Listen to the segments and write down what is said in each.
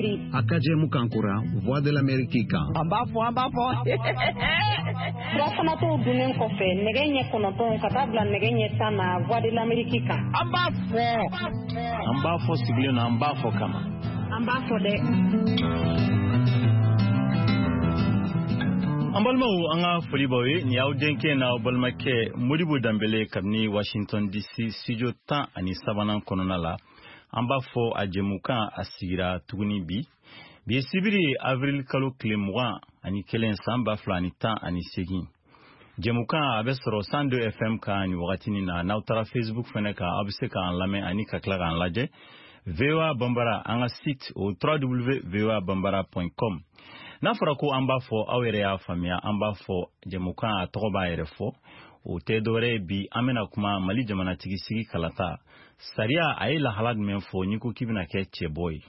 Mali. Akaje Mukankura, Voix de l'Amérique. Ambafo. Rafanato dunen kofe, negenye konoton katabla negenye sana Voix de l'Amérique. Ambafo siglio na ambafo kama. Ambafo de. Ambalmo anga foliboy ni audenke na obalmake Modibo Dambele kabni Washington DC studio tan ani sabanan kononala ambafo ajemuka asigira tuguni bi sibiri avril kalo klemwa ani kelen samba flani tan ani segin jemuka abesro 102 FM ka ani wakatini na nautara Facebook feneka abiseka an lame ani kakla an laje VOA Bambara anga site au www.voabambara.com. Nafra ko ambafo awere ya famia ambafo jemuka atoba erefo o tedore bi amena kuma mali jamana tigisigi kalata saria ayela halad menfo nyiko kibina keche boy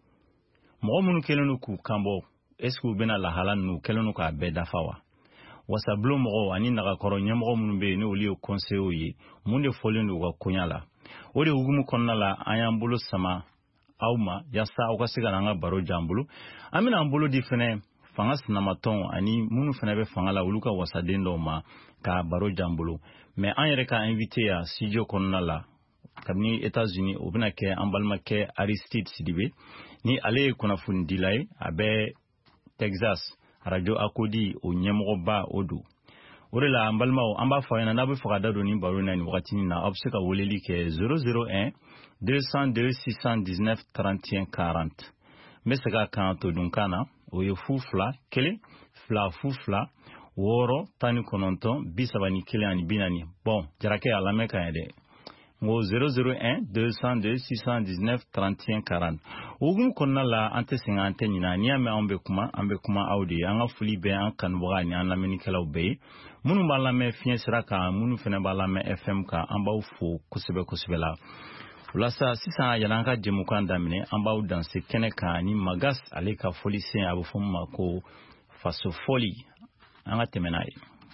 mo munu kelenu ku kambo esku bena la halan nu kelenu ka beda fawa wasa blo mo ani naga koro nyamo munu be ne oli o conseil yi munde folenu wa kunyala ode ugumu konnala ayambulu sama auma yasa okasiga nanga baro jambulu amina ambulu difene fangas namaton ani munu fene be fangala uluka wasadendo ma ka baro jambulu mais anyere ka invité ya studio konnala kabni États-Unis obina ke ambalma ke Aristide Sidibe ni ale kuna fundilai abe Texas radio akodi o nyemgo ba odu orela ambalma o amba fayana na be fagada do ni baro na ni wakati na obseka woleli ke 001 202 619 31 40 mesaka kanto dunkana oyo fufla kele fla fufla woro tani kononton bisabani kele ani binani bon jarake alameka yede ngo 001 202 619 31 40 ogum konnala ante 50 nyina ni ame ambe kuma audi anga fuli be an kan bogani an lameni kala be munu balame fien siraka munu fene balame FM ka amba ufu kusebe la ulasa sisa yalanga jemukan damine amba udanse keneka ni magas aleka folicien abu fumma ko faso foli anga temenai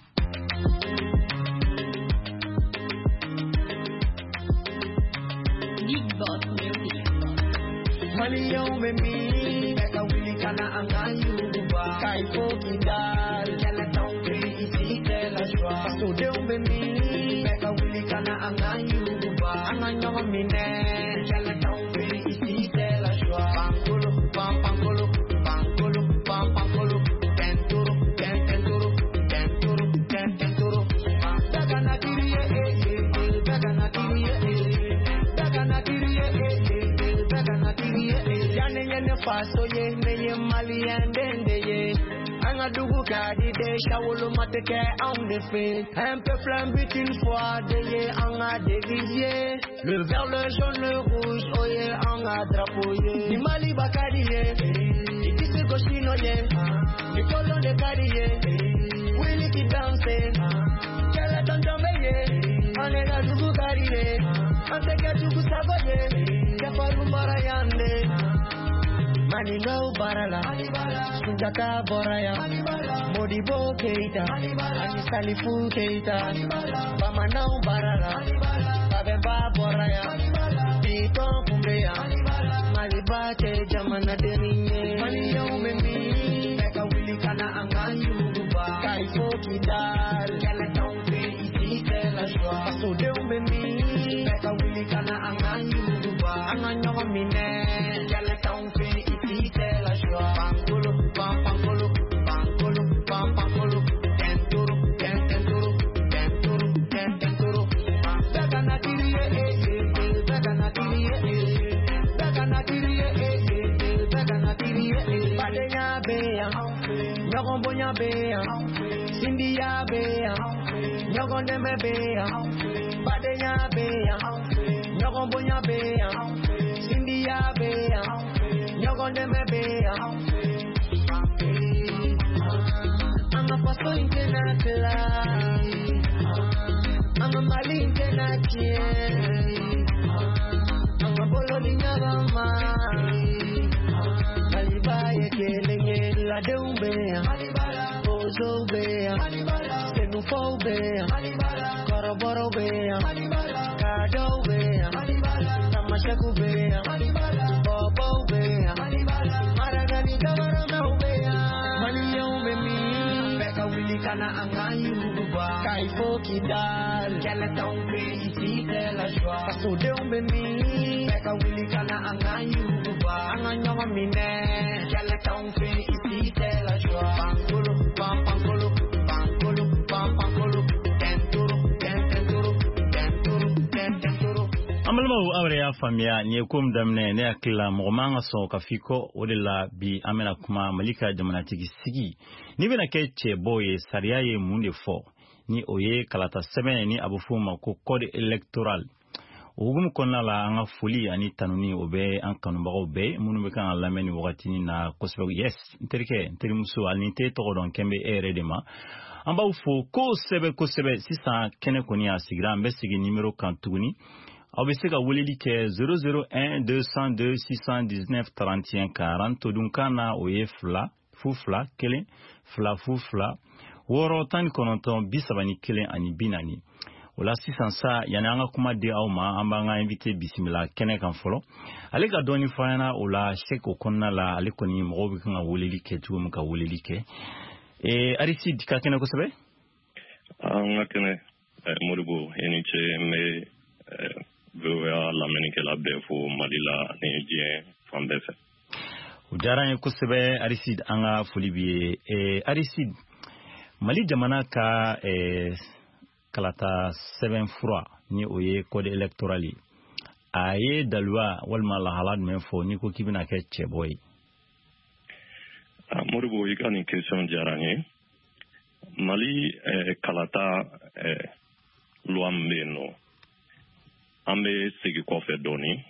Mali yo me mi eka wili kana anganyu ba kai foki dar kala tombe isi de la joie so de me mi eka wili kana anganyu ba anganyo mine kala tombe isi de la joie pangolo pangolo tenturo daga na tiriye daga na tiriye Yane faso ye neye mali endende ye Anga dugu kadi de shawulu mateke amde fe Un peuple invite une fois de ye anga déguisé Le vert, le jaune, le rouge, oye anga drapeau ye Ni mali bakadi ye Ikisi koshino ye Ikolo de kadi ye Willy ki danse Kele tonjombe ye Anega dugu kadi ye Anteke dugu sabo ye Kefaru mbara yande Mani no barala, Sunjata boraya, Modibo Keita, Ani Salifu Keita, Bama no barala, Babemba boraya, Pito Kumbea, Maliba Ke Jamana Derinye, Mani yo memi, Beka Willy Kana Anganyu Ruba, Kaifo Kidar, Yala Tombe Isi Kela Shwa, So de memi, Beka Willy Kana Anganyu Ruba, Anganyo Mine, Yala Tombe la joie pangolo tenturo daga na tiriye badenya beya nyogombonya beya sindiya beya nyogondeme beya badenya beya nyogombonya beya sindiya beya Nyogonde mebeya I'm a pastor in Kenakla I'm a Mali in Kenakia I'm a Bolo in Yavama Alibaye Kelinge La Deubeya Ozo Beya Senufo Beya Koroboro Beya Kado Beya Tamashaku Beya Bobo Beya kana angayuba kaifo kidal kala taumbe isite la joie kasude umbeni beka wili kana angayuba anganyoma mine kala taumbe isite la joie pankolo pankolo pankolo pankolo tenturo tenturo tenturo tenturo amalma awre ya famia ni kom damne ne akila mogmanga so kafiko odela bi amena kuma malika jamanatigi sigi ni bena keche boye sariyaye munde fo ni oye kalata 7 ni abufuma ko code electoral ugum konna la anga fuli ani tanuni obe an kanumbago be munu be kan lameni wakati ni na kosbe yes nteri muso alinte to don kembe eredema amba ufo ko sebe sisa kene koni asigra mbe sigi numero kan tuguni Obesega wulili ke 001 202 619 31 40 dunkana oye fufla kele fufla woro tani kononton bisabani kele ani binani wala sisansa yana anga kuma de awma amba nga invité bismillah kene kan folo ale ga doni fana wala sheko konna la ale koni mobi kan wulili ke tuum ka wulili ke arisi dika kene ko sabe anga kene moribo eniche me vewa la menike la befo malila nejie fambefe ujaran kusebe arisid anga fulibi arisid mali jamana ka kalata 7 froid ni oye code electorali aye dalwa walma la halad menfo ni ko kibina ke cheboy moribo ikani question jarani mali kalata luambeno ambe sigi kofe doni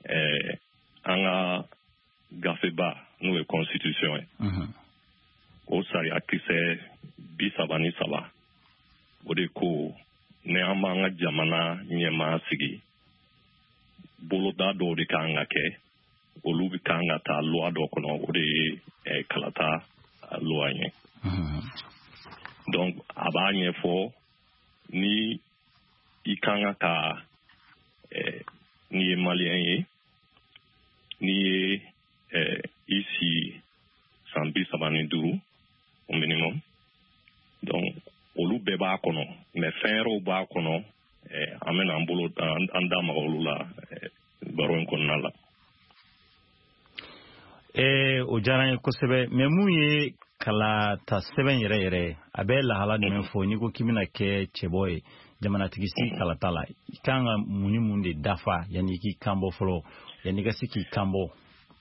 anga gafeba nous constitution o sari akise bisabani saba odeko ne amanga jamana nyema sigi boloda do de kanga ke olubi kanga ta loi do kono ode kalata loi nye donc abanye fo ni ikanga ka ni malien ni ici sambi sabani duru au minimum donc olu beba kono mais fero ba kono amena ambolo andama olula baron konala o jaran ko sebe memuye kala ta 7 yere abela hala ne fo ni ko kimina ke cheboy jamana tigisi kala tala kanga muni munde dafa yani ki kambo folo yani ga siki kambo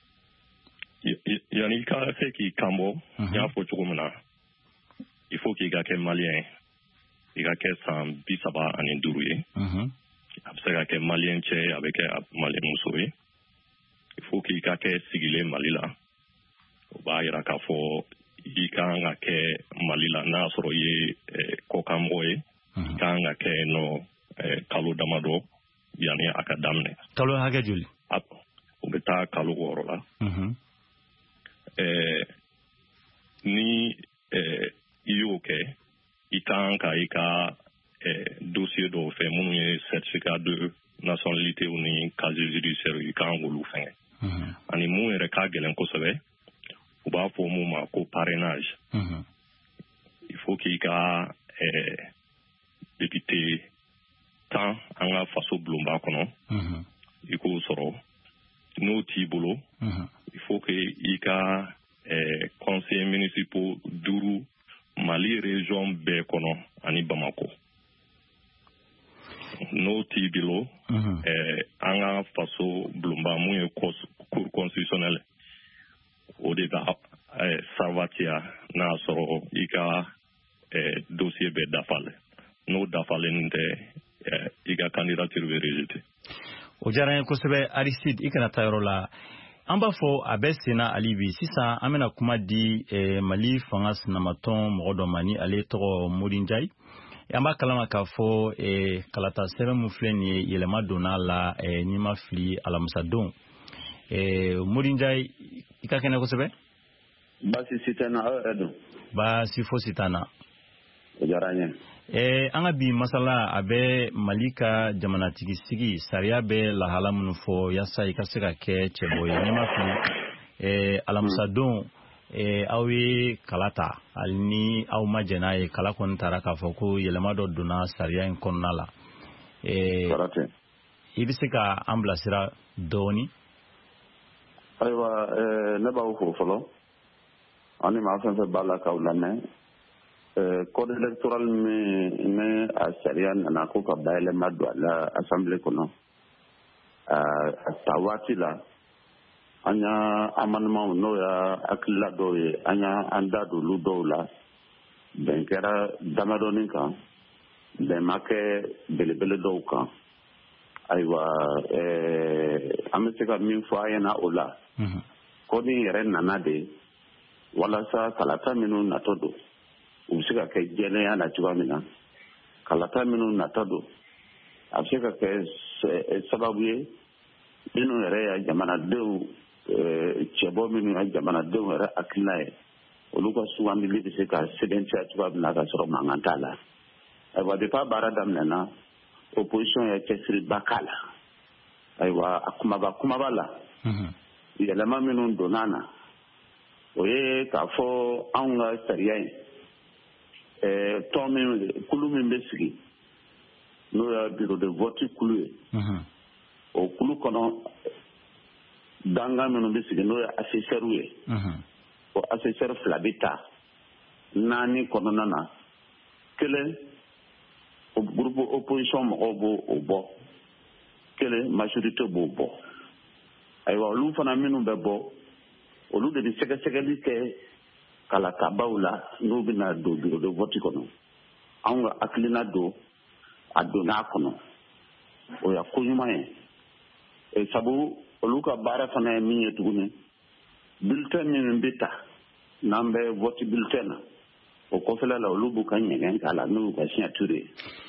yani ka siki kambo ya fo chukumuna il faut qu'il ga ke malien il ga ke sam bisaba ani duruye absega ke malien che avec malien musoye il faut qu'il ga ke sigile malila ba ira ka fo ikanga ke malila na soro ye kokamboye kanga ke no kalu damado yani akadamne kalu haga juli ubeta kalu worola ni iyoke ikanga ika dossier do fe munu certificat de nationalité ou ni casier judiciaire ikanga lu fenge ani mu ere ka gelen ko sobe uba fo mu ma ko parrainage il faut qu'il y a député tant anga faso blomba kono iko soro no tibolo il faut que ika conseil municipal duru Mali région be kono ani Bamako no tibilo anga faso blomba mu cour constitutionnel au débat Salvatia na soro ika dossier be dafale no dafalende iga candidature be rejeté o jaran ko sebe Aristide ikana tayola amba fo abesina alibi sisa amena kuma di Mali fangas na maton modo mani ale to Modinjai amba kalama ka fo kalata sebe mufleni yelema donala ni mafli ala musadon Modinjai ikakene ko sebe basi sitana edo ba sifo sitana jaranya anga bi masala abe malika jamana tigisigi saria be la halamun fo yasa ikaseka ke cheboye ne mafi alamusadon awi kalata alni aw majena e kala kon taraka foko yelema do duna sariya in konnala ibisika amblasira doni aywa ne ba ko folo ani ma fa bala kaulane code électoral me a sariya na ko ka baile madwa la assemblée kono tawati la anya amendement no ya akilla do ye anya anda do lu do la ben kera damadoni kan ben make belebele do kan aywa ameseka min fo ayana ola ko ni yere nana de wala sa kalata minu natodo usika ke jene ya na tuamina kalata minu natodo abseka ke sababu ye inu yere ya jamana de cebo minu ya jamana de yere akinae oluka suwandi bi se ka sedentia tuamina ka soro mangantala aywa de pa baradam nana opposition ya kesiri bakala aywa akumaba la yelema minu donana oye ka fo anga sariya to min kulu min besigi no ya bureau de vote kulu o kulu kono danga minu besigi no ya assesseur o assesseur flabita nani kono nana kele o groupe opposition mo obo kele majorité bo aywa lu fana minu bebo olu de sɛgɛsɛgɛli kɛ kala tabaw la n'u bɛna don bureau de vote kɔnɔ anw ka hakilina don a donna kɔnɔ o ya ko ɲuman ye sabu olu ka baara fana ye min ye tuguni bulletin min bɛ ta n'an bɛ vote bulletin na o kɔfɛla la olu b'u ka ɲɛgɛn k'a la n'u y'u ka signature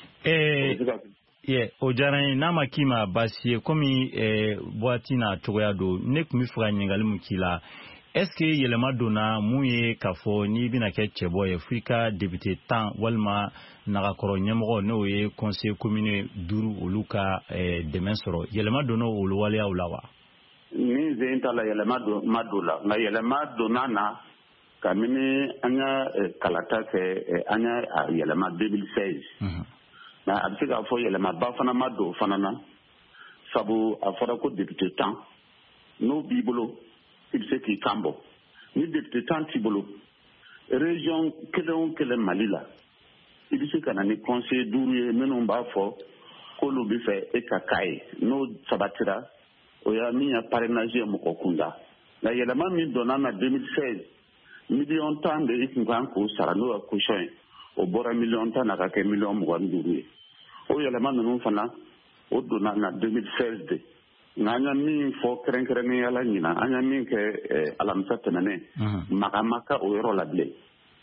ye o diyara n ye n'a ma k'i ma baasi ye komi boîte n'a cogoya don ne tun bɛ fɛ ka ɲininkali mun k'i la est ce que yɛlɛma donna mun ye k'a fɔ n'i bɛna kɛ cɛbɔ ye f'i ka député 10 walima nagakɔrɔ ɲɛmɔgɔ n'o ye conseil communal 5 olu ka dɛmɛ sɔrɔ yɛlɛma donna olu waleyaw la wa? Ni zɛn t'a la yɛlɛma ma don la nka yɛlɛma donna na kabini an ya kalata kɛ an ya yɛlɛma 2016 nka a bɛ se k'a fɔ yɛlɛmaba fana ma don fana na sabu a fɔra ko député 10 n'o b'i bolo i bɛ se k'i kan bɔ ni député 10 t'i bolo région kelen o kelen Mali la i bɛ se ka na ni conseil 5 ye minnu b'a fɔ k'olu bɛ fɛ e ka k'a ye n'o sabatira o y'a min ya parrainage ye mɔgɔ kunda nka yɛlɛma min donna na 2016 miliyɔn 10 de i kun kan k'o sara n'o ye caution ye o bɔra miliyɔn 10 na ka kɛ miliyɔn 25 ye o yɛlɛma ninnu fana o donna na 2016 de nka an ya min fɔ kɛrɛnkɛrɛnnenya la ɲina an ya min kɛ alamisa tɛmɛnen maga ma ka o yɔrɔ la bilen.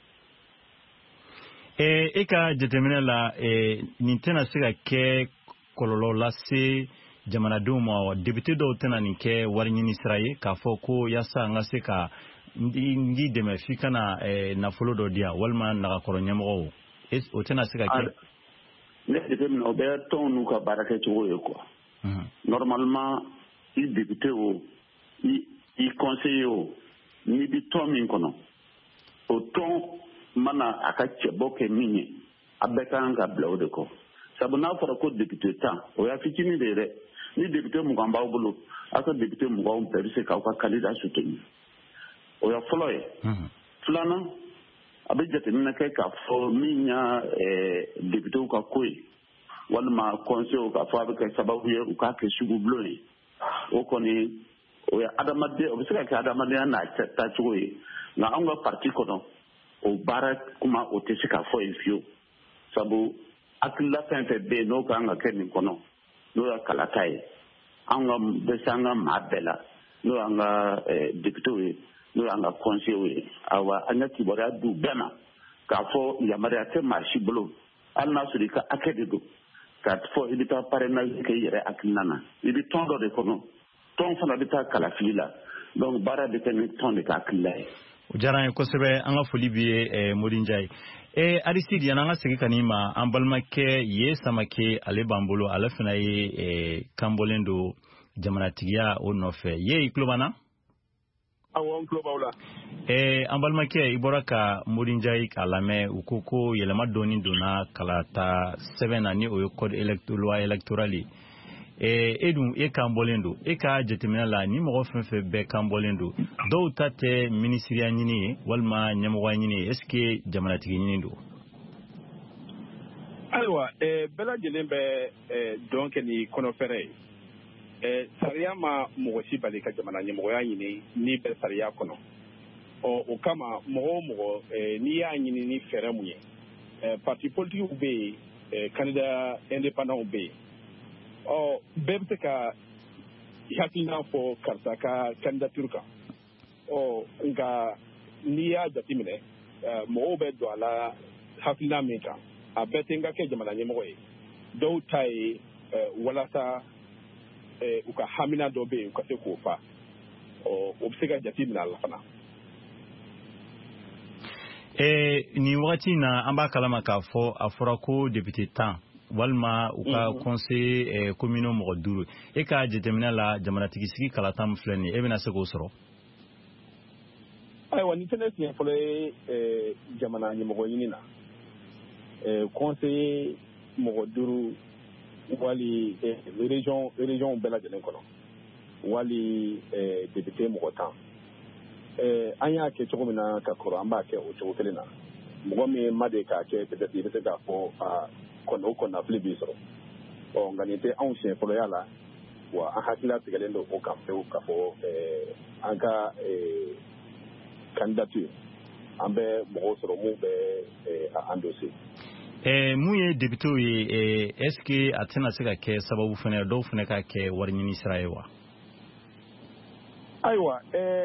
E ka jateminɛ la nin tɛna se ka kɛ kɔlɔlɔ lase jamanadenw ma wa député dɔw tɛna nin kɛ wari ɲini sira ye k'a fɔ ko yaasa an ka se ka n k'i dɛmɛ f'i kana nafolo dɔ di yan walima nagakɔrɔ ɲɛmɔgɔw o tɛna se ka kɛ. Ne jateminɛ o bɛ tɔnw n'u ka baara kɛcogo ye quoi. Normalement i député o i conseiller o n'i bi tɔn min kɔnɔ o tɔn mana a ka cɛbɔ kɛ min ye a bɛɛ kan ka bila o de kɔ sabu n'a fɔra ko député 10 o y'a fitinin de ye dɛ ni député 20 b'aw bolo aw ka député 20 bɛɛ bɛ se k'aw ka candidat soutenir o ya fɔlɔ ye filanan a bɛ jateminɛ kɛ k'a fɔ min y'a députéw ka ko ye walima conseil k'a fɔ a bɛ kɛ sababu ye u k'a kɛ sugu bulon ye o kɔni o ye adamaden o bɛ se ka kɛ adamadenya n'a taacogo ye nka anw ka parti kɔnɔ o baara kuma o tɛ se ka fɔ yen fiyewu sabu hakilila fɛn fɛn bɛ yen n'o kan ka kɛ nin kɔnɔ n'o ye kalata ye an ka bɛ se an ka maa bɛɛ la n'o y'an ka députéw ye n'o y'an ka conseillers ye awa an ka kibaruya d'u bɛɛ ma k'a fɔ yamaruya tɛ maa si bolo hali n'a sɔrɔ i ka hakɛ de don k'a fɔ i bɛ taa parrainage kɛ i yɛrɛ hakilina na i bɛ tɔn dɔ de kɔnɔ tɔn fana bɛ taa kalafili la donc baara bɛ kɛ ni tɔn de ka hakilila ye. O diyara n ye kosɛbɛ an ka foli b'i ye Modi Njayi. Aristide yan'an ka segin ka n'i ma an balimakɛ Ye Samake ale b'an bolo ale fana ye kan bɔlen don jamanatigiya o nɔfɛ Ye i tulo b'an na? awon global an balimakɛ i bɔra ka Morinjai k'a lamɛn u ko ko yɛlɛma dɔɔni donna kalata sɛbɛn na ni o ye code loi électoral ye e dun e kan bɔlen don e ka jateminɛ la ni mɔgɔ fɛn fɛn bɛɛ kan bɔlen don dɔw ta tɛ ministeriya ɲini ye walima ɲɛmɔgɔya ɲini ye est-ce que jamanatigi ɲini don ayiwa bɛɛ lajɛlen bɛ dɔn kɛ ni kɔnɔfɛrɛ ye sariya ma mɔgɔ si bali ka jamana ɲɛmɔgɔya ɲini ni bɛ sariya kɔnɔ o kama mɔgɔ o mɔgɔ n'i y'a ɲini ni fɛɛrɛ mun ye parti politiques bɛ yen candidat indépendants bɛ yen bɛɛ bɛ se ka hakilina fɔ karisa ka candidature kan nka n'i y'a jateminɛ mɔgɔw bɛ don a la hakilina min kan a bɛɛ tɛ n ka kɛ jamana ɲɛmɔgɔ ye dɔw ta ye walasa u ka hamina dɔ bɛ yen u ka se k'o fa o bɛ se ka jate minɛ a la fana. Nin wagati na an b'a kalama k'a fɔ a fɔra ko député 10 walima u ka conseil communaux mɔgɔ 5 e ka jateminɛ la jamanatigi sigi kalata min filɛ nin ye e bɛna se k'o sɔrɔ. Ayiwa nin tɛ ne siɲɛ fɔlɔ ye jamana ɲɛmɔgɔ ɲini na conseiller mɔgɔ 5 wali région bɛɛ lajɛlen kɔnɔ wali député mɔgɔ 10 an y'a kɛ cogo min na ka kɔrɔ an b'a kɛ o cogo kelen na mɔgɔ min ma de k'a kɛ peut-être i bɛ se k'a fɔ o kɔnɔnafili b'i sɔrɔ nka nin tɛ anw siɲɛ fɔlɔya la wa an hakilila tigɛlen don o kan pewu k'a fɔ an ka candidature an bɛ mɔgɔw sɔrɔ mun bɛ a endossé. Mun ye député ye est-ce que a tɛna se ka kɛ sababu fana dɔw fana ka kɛ wari ɲini sira ye wa? Ayiwa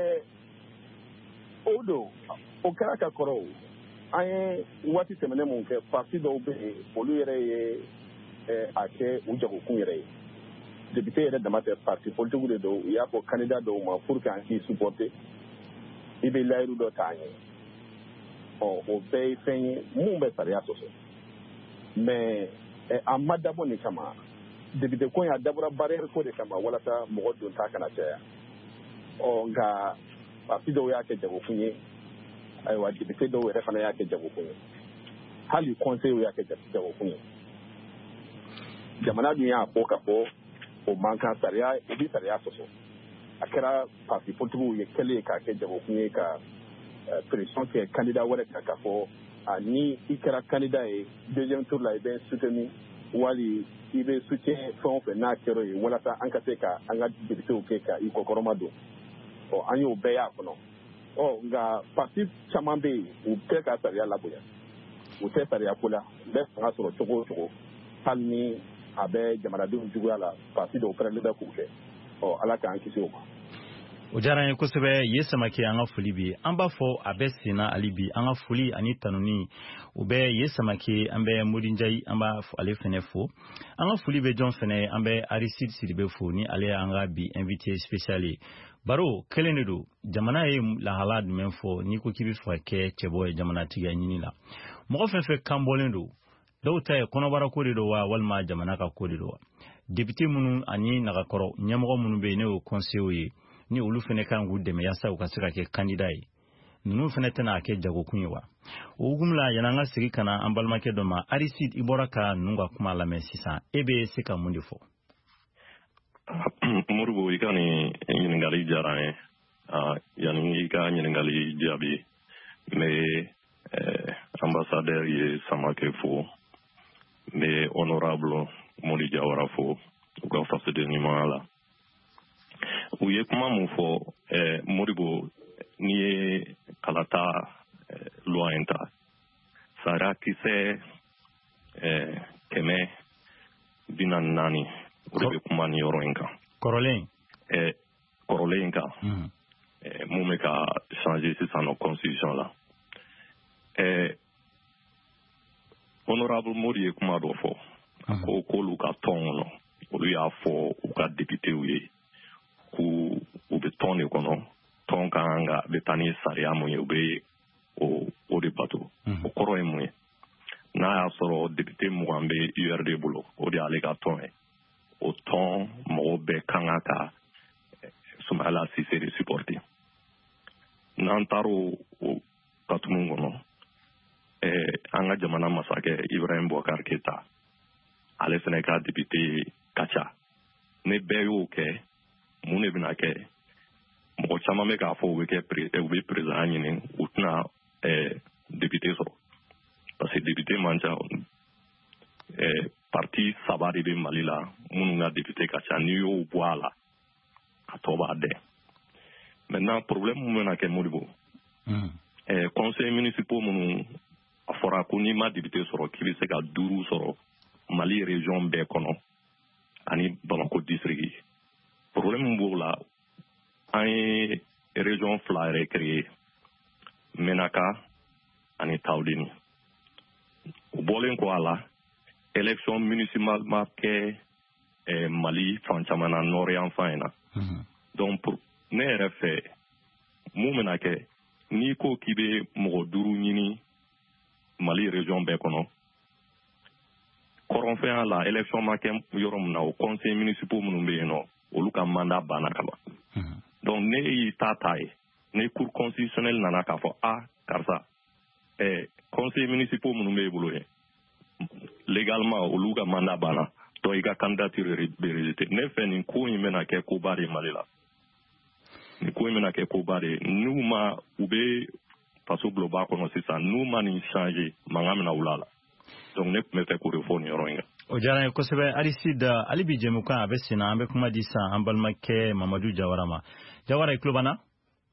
o don o kɛra ka kɔrɔ o an ye waati tɛmɛnen mun kɛ parti dɔw bɛ yen olu yɛrɛ ye a kɛ u jagokun yɛrɛ ye député yɛrɛ dama tɛ parti politique de don u y'a fɔ candidat dɔw ma pour que an k'i supporter i bɛ layiru dɔ ta an ye o bɛɛ ye fɛn ye mun bɛ sariya sɔsɔ mais a ma dabɔ nin kama député ko a dabɔra barrière ko de kama walasa mɔgɔ don ta kana caya nka parti dɔw y'a kɛ jagokun ye ayiwa député dɔw yɛrɛ fana y'a kɛ jagokun ye hali conseil y'a kɛ jagokun ye jamana dun y'a fɔ ka fɔ o man kan sariya o bi sariya sɔsɔ a kɛra parti politique ye kɛlen k'a kɛ jagokun ye ka pression kɛ candidat wɛrɛ kan ka fɔ ni i kɛra candidat ye deuxième tour la i bɛ soutenu wali i bɛ soutien fɛn o fɛn n'a kɛra ye walasa an ka se ka an ka députéw kɛ ka i kɔkɔrɔma don an y'o bɛɛ y'a kɔnɔ nka parti caman bɛ yen u tɛ ka sariya labonya u tɛ sariya ko la bɛɛ fanga sɔrɔ cogo o cogo hali ni a bɛ jamanadenw juguya la parti dɔw fɛnɛ bɛ k'u kɛ ala k'an kisi o ma. O diyara an ye kosɛbɛ ye Samake an ka foli bi an b'a fɔ a bɛ senna hali bi an ka foli ani tanuni u bɛ ye Samake an bɛ Morinjai an b'a ale fɛnɛ fo an ka foli bɛ jɔn fɛnɛ an bɛ Aristide Sidibe fo ni ale y'an ka bi invité spécial ye baro kelen de don jamana ye lahala jumɛn fɔ n'i ko k'i bɛ fɛ ka kɛ cɛbɔ ye jamanatigiya ɲini la mɔgɔ fɛn fɛn kan bɔlen don dɔw ta ye kɔnɔbara ko de don wa walima jamana ka ko de don wa député minnu ani nagakɔrɔ ɲɛmɔgɔ minnu bɛ yen ne y'o conseiller ye ni olu fɛnɛ kan k'u dɛmɛ yasa u ka se ka kɛ candidat ye ninnu fɛnɛ tɛna kɛ jagokun ye wa o hukumu la yan'an ka sigi ka na an balimakɛ dɔ ma Aristide i bɔra ka ninnu ka kuma lamɛn sisan e bɛ se ka mun de fɔ. Moribo i ka nin ɲininkali diyara n ye yanni i ka ɲininkali jaabi n bɛ ambassadeur ye Samake fo n bɛ honorable Modi Jawara fo u ka fasoden ɲumanya la u ye kuma mun fɔ Moribo n'i ye kalata loi in ta sariya kisɛ 144 o de bɛ kuma ni yɔrɔ in kan kɔrɔlen in kan mun bɛ ka changer sisan nɔ constitution la honorable Modi ye kuma dɔ fɔ ko k'olu ka tɔn kɔnɔ olu y'a fɔ u ka députéw ye k'u bɛ tɔn de kɔnɔ tɔn kan ka bɛ taa ni sariya mun ye u bɛ o de bato o kɔrɔ ye mun ye n'a y'a sɔrɔ député 20 bɛ URD bolo o de y'ale ka tɔn ye o tɔn mɔgɔw bɛɛ kan ka Soumaïla Cissé de supporter n'an taar'o katumu kɔnɔ an ka jamana masakɛ Ibrahim Boubacar Keita ale fana ka député ka ca ne bɛɛ y'o kɛ mun de bɛna kɛ mɔgɔ caman bɛ k'a fɔ u bɛ président ɲini u tɛna député sɔrɔ parce que député man ca parti 3 de bɛ Mali la minnu ka député ka ca n'i y'o bɔ a la a tɔ b'a dɛn maintenant problème mun bɛna kɛ Modibo conseil municipal minnu a fɔra ko n'i ma député sɔrɔ k'i bɛ se ka 5 sɔrɔ Mali région bɛɛ kɔnɔ ani Bamako district problème b'o la an ye région 2 yɛrɛ créé Menaka ani Taodeni u bɔlen kɔ a la élection municipale ma kɛ Mali fan caman na nord yan fan na donc ne yɛrɛ fɛ mun bɛna kɛ n'i ko k'i bɛ mɔgɔ 5 ɲini Mali région bɛɛ kɔnɔ kɔrɔnfɛnya la élection ma kɛ yɔrɔ min na o conseil municipal minnu bɛ yen nɔ olu ka mandat banna ka ban donc ne y'i ta ye ne cour constitutionnelle nana k'a fɔ karisa conseil municipal minnu bɛ i bolo yen légalement olu ka mandat banna donc i ka candidature bɛ rejeté ne fɛ nin ko in bɛna kɛ koba de Mali la nin ko in bɛna kɛ koba de n'u ma u bɛ faso bulonba kɔnɔ sisan n'u ma nin changer mankan bɛna wuli a la donc ne tun bɛ fɛ k'o de fɔ nin yɔrɔ in kan. O diyara n ye kosɛbɛ Aristide hali bi jɛmukan a bɛ sen na an bɛ kuma di san an balimakɛ Mamadu Jawara ma Jawara i tulo b'an na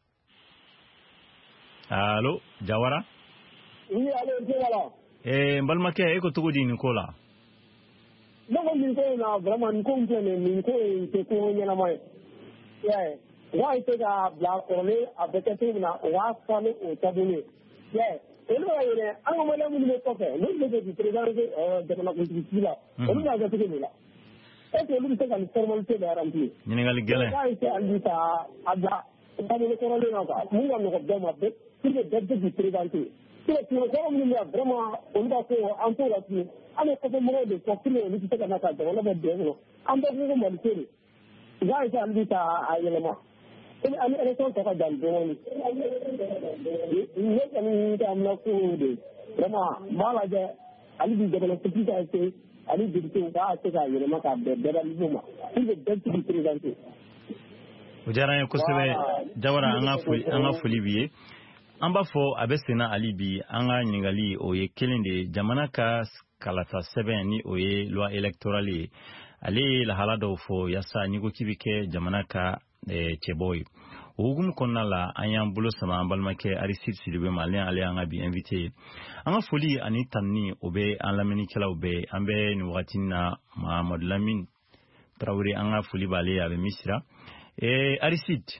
allo Jawara oui allo n tulo b'a la n balimakɛ e ko cogo di nin ko la ne ko nin ko in na vraiment nin ko in filɛ nin ko in tɛ ko ɲɛnama ye i y'a ye u b'a essayer k'a bila kɔrɔlen a bɛ kɛ cogo min na u b'a fɔ ni o taabolo ye i y'a ye olu b'a yɛlɛ an ka maliyɛn minnu bɛ kɔfɛ n'olu bɛ kɛ k'i présenter jamanakuntigi sigi la olu b'a kɛ cogo min na est-ce que olu bɛ se ka nin formalité bɛɛ remplir ɲininkali gɛlɛn u b'a essayer hali ka a bila taabolo kɔrɔlen na quoi mun ka nɔgɔn bɛɛ ma bɛɛ pour que bɛɛ bɛ se k'i présenter sinon kunnafoni minnu bɛ yan vraiment olu b'a fɔ an t'o la tuguni an bɛ kɔfɛ mɔgɔw de fɔ pour que olu bɛ se ka na ka jamana bɛ bɛn kɔnɔ an bɛɛ ko ko Mali se de u b'a essayer hali ka a yɛlɛma ani élection tɔ ka jan dɔɔnin ne kɔni ka amina ko de vraiment b'a lajɛ hali bi jamanakuntigi ka essayer ani député u k'a essayer k'a yɛlɛma k'a bɛn bɛɛ niveau ma pour que bɛɛ bɛ se k'i présenter. O diyara n ye kosɛbɛ Jawara an ka foli b'i ye an b'a fɔ a bɛ sen na hali bi an ka ɲininkali o ye kelen de ye jamana ka kalata sɛbɛn ni o ye loi électorale ye ale ye lahala dɔw fɔ yaasa n'i ko k'i bɛ kɛ jamana ka cɛbɔ ye o hukumu kɔnɔna la an y'an bolo sama an balimakɛ Aristide Sidibe ma ale y'an ka bi invité ye an ka foli ani tanuni o bɛ an lamɛnnikɛlaw bɛɛ an bɛ nin wagati na Mahamadu Lamini Tarawele an ka foli b'ale ye a bɛ Misira Aristide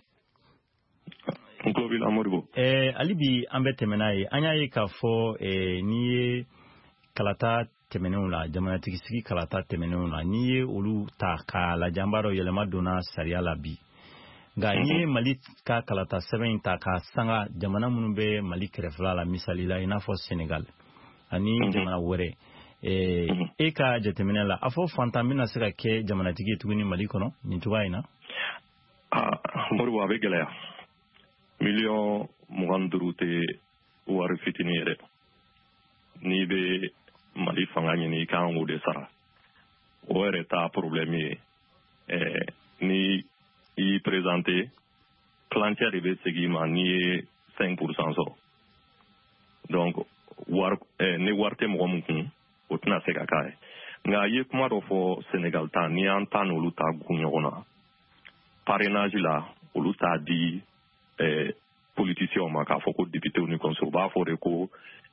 hali bi an bɛ tɛmɛ n'a ye an y'a ye k'a fɔ n'i ye kalata tɛmɛnenw la jamanatigi sigi kalata tɛmɛnenw la n'i ye olu ta k'a lajɛ an b'a dɔn yɛlɛma donna sariya la bi nka n'i ye Mali ka kalata sɛbɛn in ta k'a sanga jamana minnu bɛ Mali kɛrɛfɛla la misali la i n'a fɔ Senegal ani jamana wɛrɛ e ka jateminɛ la a fɔ fantan bɛna se ka kɛ jamanatigi ye tuguni Mali kɔnɔ nin cogoya in na. Moribo a bɛ gɛlɛya miliyɔn 25 tɛ wari fitinin ye dɛ n'i bɛ Mali fanga ɲini i kan k'o de sara o yɛrɛ t'a problème ye ni i présenté kilancɛ de bɛ segin i ma n'i ye 5% sɔrɔ donc ni wari tɛ mɔgɔ min kun o tɛna se ka k'a ye nka i ye kuma dɔ fɔ Senegal ta n'i y'an ta n'olu ta gun ɲɔgɔn na parrainage la olu t'a di politiciens ma k'a fɔ ko député ni conseil u b'a fɔ de ko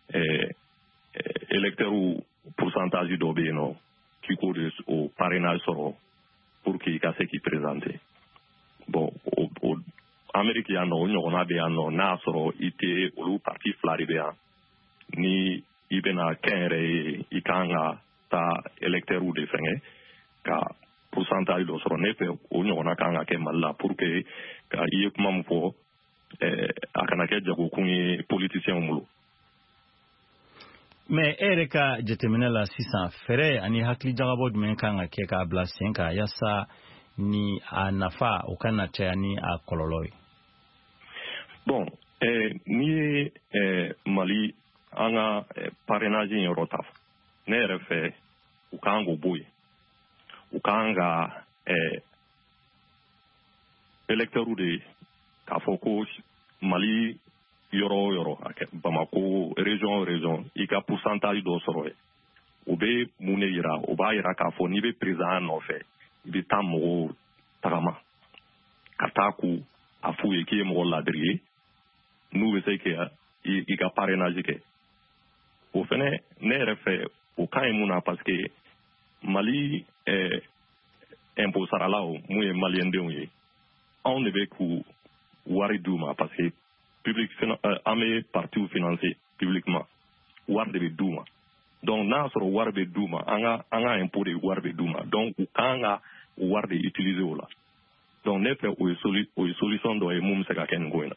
électeurs pourcentage dɔ bɛ yen nɔ k'i k'o de o parrainage sɔrɔ pour que i ka se k'i présenter bon o Amérique yan nɔ o ɲɔgɔnna bɛ yan nɔ n'a sɔrɔ i tɛ olu parti 2 de bɛ yan ni i bɛna kɛnyɛrɛ ye i kan ka taa électeurs de fɛngɛ ka pourcentage dɔ sɔrɔ ne fɛ o ɲɔgɔnna kan ka kɛ Mali la pour que ka i ye kuma min fɔ a kana kɛ jagokun ye politiciens bolo. Mais e yɛrɛ ka jateminɛ la sisan fɛrɛ ani hakili jagabɔ jumɛn kan ka kɛ k'a bila sen kan yaasa ni a nafa o kana caya ni a kɔlɔlɔ ye. Bon Ni Mali anga parrainage in Europe. Ne refe ukango boy. Ukanga électeur de Kafoko Mali Yoro Bamako région ika pourcentage do soroe obe muneira oba ira Kafo ni be président no fe bi tamo tagama kataku afu yeke mo ladrier nous be seke ika parrainage ke o fene ne refe o kan muna parce que Mali impôt saralao mu malien de on on ne veut ku wari duma parce que public amé parti financier publiquement war de duma donc na soro war be duma anga impôt de war be duma donc anga war de utiliser ola donc ne fait o solution do e mum se ka ken goina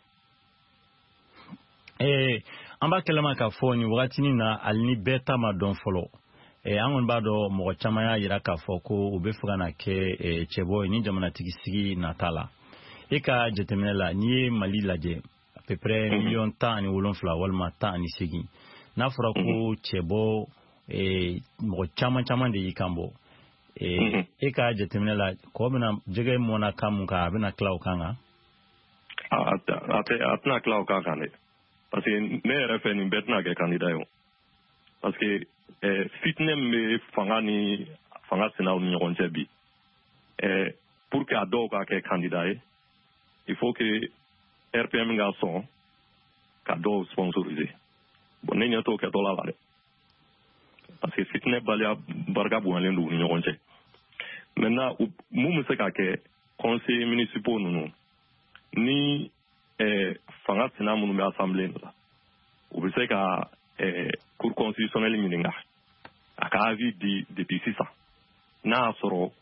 amba kelama ka foni watini na alni beta ma don follow angon bado mo chamaya yira ka foko ubefuga na ke chebo ni jamana tigisigi natala eka jetemela ni Mali laje à peu près million tan ni wolonfla walma tan ni sigi na fura ko chebo mo chama de yikambo eka jetemela ko bena jege mona kamuka bena klaw kanga atna klaw kanga ne parce que ne refe ni betna ke candidat yo parce que fitnem me fanga sena o nyon bi pour que ado ka ke candidat il faut que RPM garçon cadeau sponsorisé bon n'est to que dollar là parce que fitne balia barga bu alen du nyon che maintenant mum se ka ke conseil municipal nous ni fanga sena mu me assemblée là ou be se ka cour constitutionnelle mininga aka avis depuis 6 ans na soro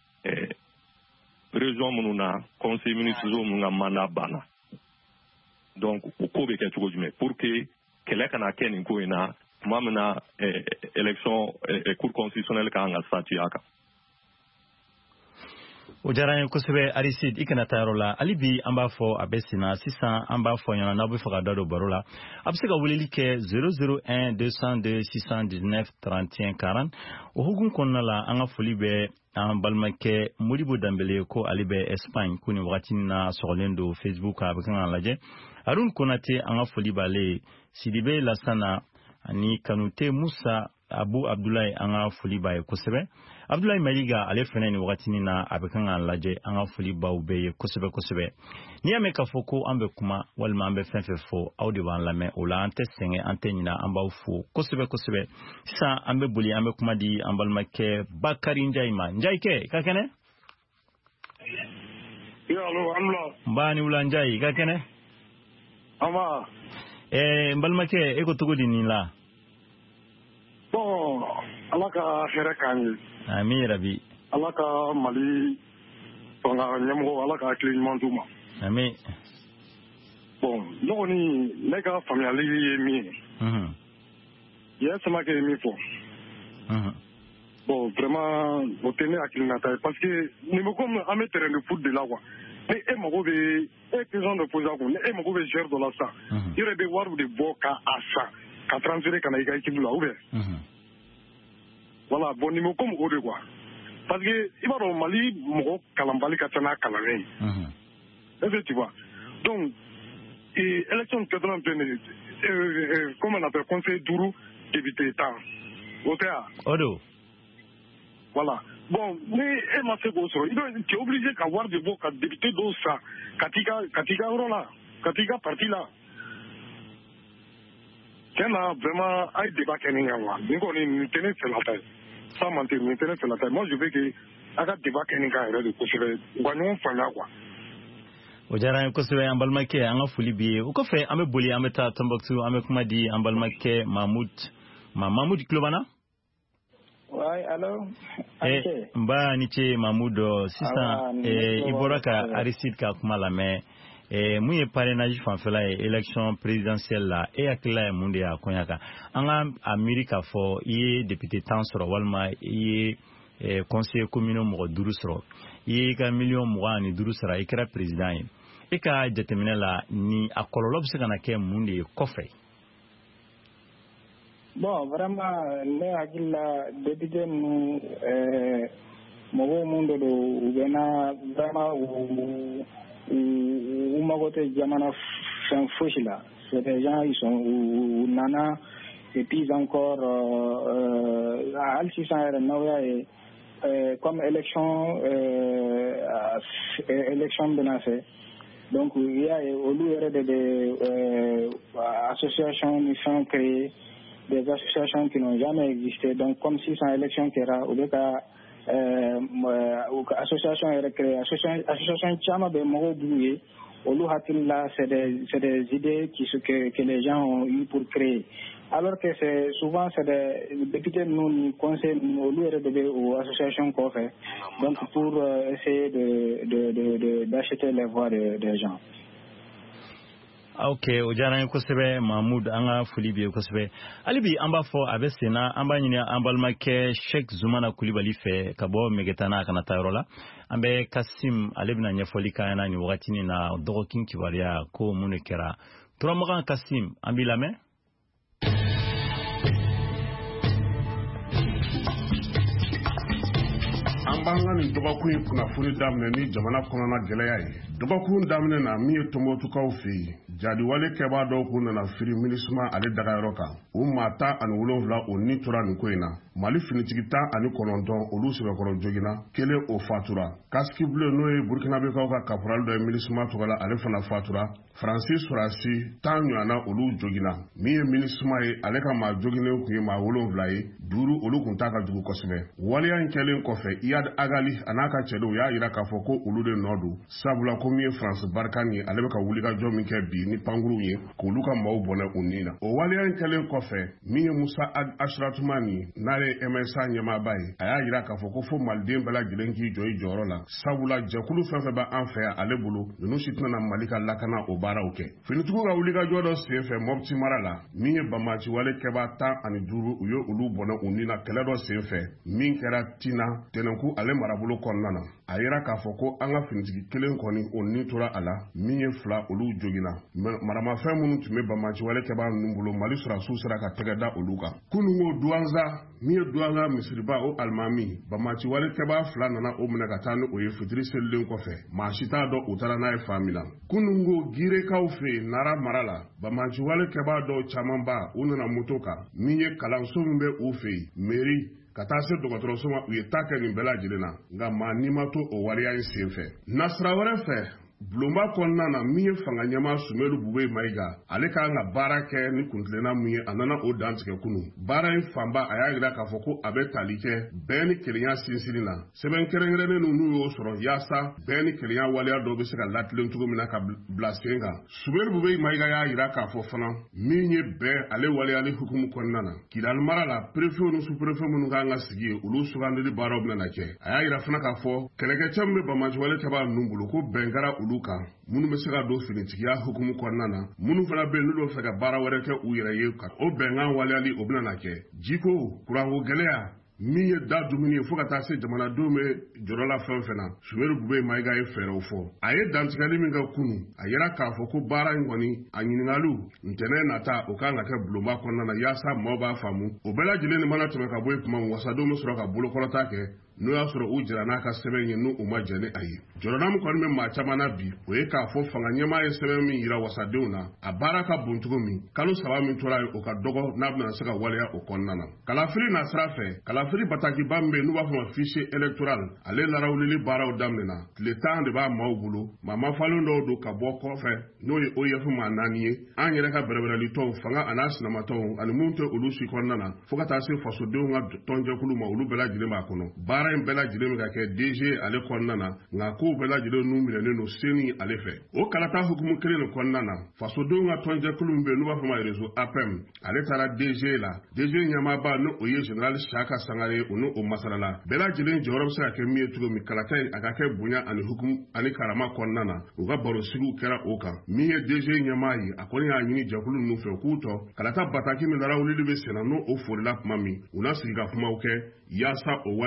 région mununa conseil municipal munga mana bana donc o ko be ke tugo jume pour que kele kana ken ko ina mamna élection cour constitutionnelle ka nga statut aka o jarane ko sebe arisid ikana tarola alibi amba fo abesina 600 amba fo yana na bu faga dado barola absega wulili ke 001 202 619 31 40 o hugun konnala anga folibe an balmake modibo dambele ko alibe Espagne kuni wakati na sorlendo Facebook abakan laje arun konate anga folibale sidibe lasana ani kanute Musa Abu Abdoulaye anga foliba ko sebe Abdoulaye Maliga ale fene ni wakati na abakan laje anga foliba ube ko sebe ni ameka foko ambe kuma walma ambe fenfefo audio ban lame ola ante senge ante nyina amba ufu ko sebe sa ambe buli ambe kuma di ambal make Bakari Njai ke ka kene yo alo amla mbani ula Njai ka kene ama mbal make eko tugudi ni la bon alaka khere kan ami rabi alaka Mali tonga nyamgo alaka clean manduma ami bon noni nega familiali mi yes ma ke mi fo bon vraiment vous tenez à Kilinata parce que ni me comme à mettre le foot de là quoi et mo be et présent de poser quoi et mo be gère de la ça il aurait devoir de boka à ça quand transférer quand il équipe là ouvert voilà bon ni me comme au de quoi parce que il va au Mali mo kalambali katana kalane tu vois donc et élection de 2020 comment on appelle conseil Dourou député temps Odo voilà bon mais elle m'a fait gosso il est obligé d'avoir de beaux députés dans ça katika rola katika parti là c'est vraiment un débat qui n'est pas nous on tenait sur la tête sans mentir nous tenait sur la tête moi je veux que aga débat qui n'est pas de coucher gagnon fana quoi o jara ko sebe ambal make anga fuli bi o ko fe ame boli ame ta Tombouctou ame kuma di ambal make Mahmoud Klobana ouais allo mba ni che Mahmoud sisa iboraka arisid ka kuma la me muye parrainage fanfela élection présidentielle la e akla munde ya konyaka anga America fo ye député tansoro walma ye conseiller communal mo duru soro ye ka million mo ani duru sara ikra président e ka jateminɛ la ni a kɔlɔlɔ bɛ se ka na kɛ mun de ye kɔfɛ. Bon, vraiment, ne hakili la député ninnu mɔgɔw mun de don u bɛ na vraiment u mago tɛ jamana fɛn fosi la. C'est des gens ils nana et puis encore hali sisan yɛrɛ n'aw y'a ye comme élection bɛna fɛ. Donc il y a olu yɛrɛ de bɛ association ni fɛn créer des associations qui n'ont jamais existé. Donc comme si sans élection kɛra u bɛ ka association yɛrɛ créer association caman bɛ mɔgɔw b'u ye. Olu hakili la c'est des idées que les gens ont eu pour créer. Alors que c'est souvent c'est des députés nous conseils olu yɛrɛ de bɛ o association kɔfɛ. Donc pour essayer d'acheter les voix des gens. Ok, o diyara n ye kosɛbɛ Mahmud, an ka foli b'i ye kosɛbɛ. Hali bi an b'a fɔ a bɛ sen na, an b'a ɲini an balimakɛ Sheikh Zumana Kulibali fɛ ka bɔ Megetana a kana taa yɔrɔ la. An bɛ Kasim, ale bɛna ɲɛfɔli k'an ɲɛna nin wagati na dɔgɔkin kibaruya ko mun de kɛra. Turamagan Kasim, an b'i lamɛn. An b'an ka nin dɔgɔkun in kunnafoni daminɛ ni jamana kɔnɔna gɛlɛya ye. Dɔgɔkun daminɛ na min ye Tɔnbɔtukaw fɛ yen, jadiwale kɛbaa dɔw kun nana firi minisuma ale dagayɔrɔ kan. O maa 17 o ni tora nin ko in na. Mali finitigi 19 olu sɛbɛkɔrɔ jogina, kelen o fatura. Kasiki Bleu n'o ye Burkinabekaw ka caporal dɔ ye minisuma tɔgɔ la, ale fana fatura. Francis Sorasi 10 ɲɔgɔnna olu jogina. Min ye minisuma ye, ale ka maa joginen kun ye maa 7 ye, 5 olu kun t'a ka jugu kosɛbɛ. Waleya in kɛlen kɔfɛ, Iyad Agali a n'a ka cɛdenw y'a yira k'a fɔ ko olu de nɔ don. Sabula ko min ye France Barkhane ye, ale bɛ ka wulikajɔ min kɛ bi ni pankuruw ye, k'olu ka maaw bɔnɛ u ni na. O waleya in kɛlen kɔfɛ, min ye Musa Ashratumani n'ale MSA ɲɛmaaba ye, a y'a yira k'a fɔ ko fo Maliden bɛɛ lajɛlen k'i jɔ i jɔyɔrɔ la. Sabula jɛkulu fɛn fɛn bɛ an fɛ yan ale bolo, ninnu si tɛna Mali ka lakana o baaraw kɛ. Finitigiw ka wulikajɔ dɔ sen fɛ Mopti mara la, min ye Bamaciwale kɛbaa 15 u ye olu bɔnɛ u ni na kɛlɛ dɔ sen fɛ, min kɛra Tina Tɛnɛnku ale marabolo kɔnɔna na. A yira k'a fɔ ko an ka finitigi kelen kɔni o ni tora a la, min ye 2 olu jogina. Maramafɛn minnu tun bɛ Bamaciwale kɛbaa ninnu bolo, Mali sɔrɔsiw sera ka tɛgɛ da olu kan. Kunungo Douanza, min ye Douanza misiriba o alimami, Bamaciwale kɛbaa 2 nana o minɛ ka taa ni o ye fitiri selilen kɔfɛ. Maa si t'a dɔn u taara n'a ye fan min na. Kunungo Girekaw fɛ Nara mara la, Bamaciwale kɛbaa dɔw camanba u nana moto kan, min ye kalanso min bɛ u fɛ mairie ka taa se dɔgɔtɔrɔso ma u ye ta kɛ nin bɛɛ lajɛlen na, nka maa ni ma to o waleya in sen fɛ. Nasira wɛrɛ fɛ, Bulonba kɔnɔna na min ye fanga ɲɛmaa Sumelu Bube Mayiga, ale k'an ka baara kɛ ni kuntilenna mun ye, a nana o dantigɛ kunun. Baara in fanba a y'a yira k'a fɔ ko a bɛ tali kɛ bɛn ni kelenya sinsinni na. Sɛbɛn kɛrɛnkɛrɛnnen n'u y'o sɔrɔ yaasa bɛn ni kelenya waleya dɔw bɛ se ka latilen cogo min na ka bila sen kan. Sumelu Bube Mayiga y'a yira k'a fɔ fana min ye bɛn ale waleyali hukumu kɔnɔna na. Kidali mara la préfet ni sous-préfet minnu kan ka sigi ye, olu sugandili baaraw bɛna kɛ. A y'a yira fana k'a fɔ kɛlɛkɛcɛ min bɛ Bamaciwale kɛbaa ninnu bolo ko bɛn kɛra olu kan, minnu bɛ se ka don finitigiya hukumu kɔnɔna na, minnu fana bɛ yen n'olu bɛ fɛ ka baara wɛrɛ kɛ u yɛrɛ ye, ka o bɛnkan waleyali o bɛna kɛ. Jiko, kuranko gɛlɛya, min ye da dumuni ye fo ka taa se jamanadenw bɛ jɔrɔla fɛn fɛn na, Sumelu Bube Mayiga ye fɛɛrɛw fɔ. A ye dantigɛli min kɛ kunun, a yira k'a fɔ ko baara in kɔni, a ɲininkaliw ntɛnɛn nata o kan ka kɛ bulonba kɔnɔna na yaasa maaw b'a faamu. O bɛɛ lajɛlen nin mana tɛmɛ ka bɔ yen tuma min, wasadenw bɛ sɔrɔ ka bolokɔrɔta kɛ n'o y'a sɔrɔ u jɛra n'a ka sɛbɛn ye n'u ma jɛ ni a ye. Jɔrɔna min kɔni bɛ maa caman na bi, o ye k'a fɔ fanga ɲɛmaa ye sɛbɛn min yira wasadenw na, a baara ka bon cogo min, kalo 3 min tora ye o ka dɔgɔ n'a bɛna se ka waleya o kɔnɔna na. Kalafili na sira fɛ, kalafili batakiba min bɛ yen n'u b'a fɔ ma fichier électoral, ale larawulili baaraw daminɛna. Tile 10 de b'a maaw bolo, maa mafalen dɔw don ka bɔ kɔfɛ n'o ye OIF maa 4 ye, an yɛrɛ ka bɛrɛbɛrɛlitɔw, fanga a n'a sinamatɔw ani mun tɛ olu si kɔnɔna na, fo ka taa se fasodenw ka tɔnjɛkulu ma, olu bɛɛ lajɛlen b'a kɔnɔ. Baara in bɛɛ lajɛlen bɛ ka kɛ DG ale kɔnɔna na, nka kow bɛɛ lajɛlen n'u minɛlen don seni ale fɛ. O kalata hukumu kelen de kɔnɔna na, fasodenw ka tɔnjɛkulu min bɛ yen n'u b'a fɔ ma réseau APEM, ale taara DG la. DG ɲɛmaaba n'o ye Général Saka Sangare o n'o masalala. Bɛɛ lajɛlen jɔyɔrɔ bɛ se ka kɛ min ye cogo min, kalata in a ka kɛ bonya ani hukumu ani karama kɔnɔna na. U ka barosigiw kɛra o kan. Min ye DG ɲɛmaa ye, a kɔni y'a ɲini jɛkulu ninnu fɛ u k'u tɔ kalata bataki min larawulili bɛ senna n'o o forila tuma min, u na sigi ka kumaw kɛ yaasa o waleyaw bɛ se ka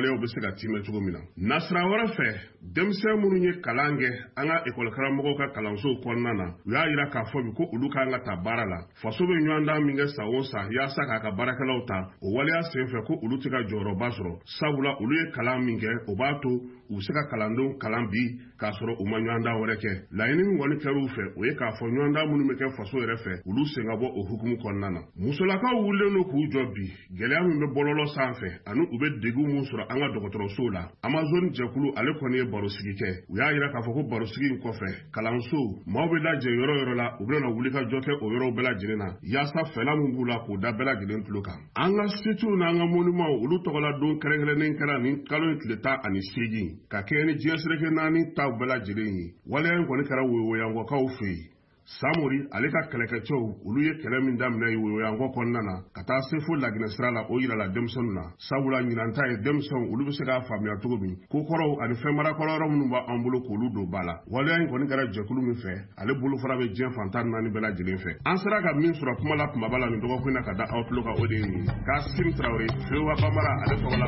ka tiimɛ cogo min na nasira wɛrɛ fɛ denmisɛn minnu ye kalan kɛ an ka ekɔli karamɔgɔw ka kalansow kɔnɔna na u y'a yira k'a fɔ bi ko olu kan ka ta baara la faso bɛ ɲɔgɔndan min kɛ san o san yaasa k'a ka baarakɛlaw ta o waleya senfɛ ko olu tɛ ka jɔyɔrɔba sɔrɔ sabula olu ye kalan min kɛ o b'a to u bɛ se ka kalandenw kalan bi k'a sɔrɔ u ma ɲɔgɔndan wɛrɛ kɛ laɲini min kɔni kɛr'u fɛ o ye k'a fɔ ɲɔgɔndan minnu bɛ kɛ faso yɛrɛ fɛ olu sen ka bɔ o hukumu kɔnɔna na musolakaw wulilen don k'u jɔ bi gɛlɛya min bɛ bɔlɔlɔ sanfɛ ani u bɛ degun mun sɔrɔ an ka dɔgɔtɔrɔsow la amazon jɛkulu ale kɔni ye barosigi kɛ u y'a yira k'a fɔ ko barosigi in kɔfɛ kalanso maaw bɛ lajɛ yɔrɔ yɔrɔ la u bɛna wuli ka jɔ kɛ o yɔrɔw bɛɛ lajɛlen na yaasa fɛla min b'u la k'u da bɛɛ lajɛlen tulo kan an ka situw n'an ka monumentw olu tɔgɔla don kɛrɛnkɛrɛnnen kɛra nin kalo in tile 18 ka kɛɲɛ ni diɲɛ sereke 4 taw bɛɛ lajɛlen ye waleya in kɔni kɛra woyowoyankɔkaw fɛ yen Samori ale ka kɛlɛkɛcɛw olu ye kɛlɛ min daminɛ woyowoyankɔ kɔnɔna na ka taa se fo Laginɛ sira la o yira la denmisɛnninw na sabula ɲinanta ye denmisɛnw olu bɛ se k'a faamuya cogo min ko kɔrɔw ani fɛn marakɔrɔ yɔrɔ minnu b'an bolo k'olu don ba la waleya in kɔni kɛra jɛkulu min fɛ ale bolofara bɛ diɲɛ fantan 4 bɛɛ lajɛlen fɛ an sera ka min sɔrɔ kuma la kumaba la nin dɔgɔkun na ka da aw tulo kan o de ye nin Kasim Traoré Fewa Bamara ale tɔgɔla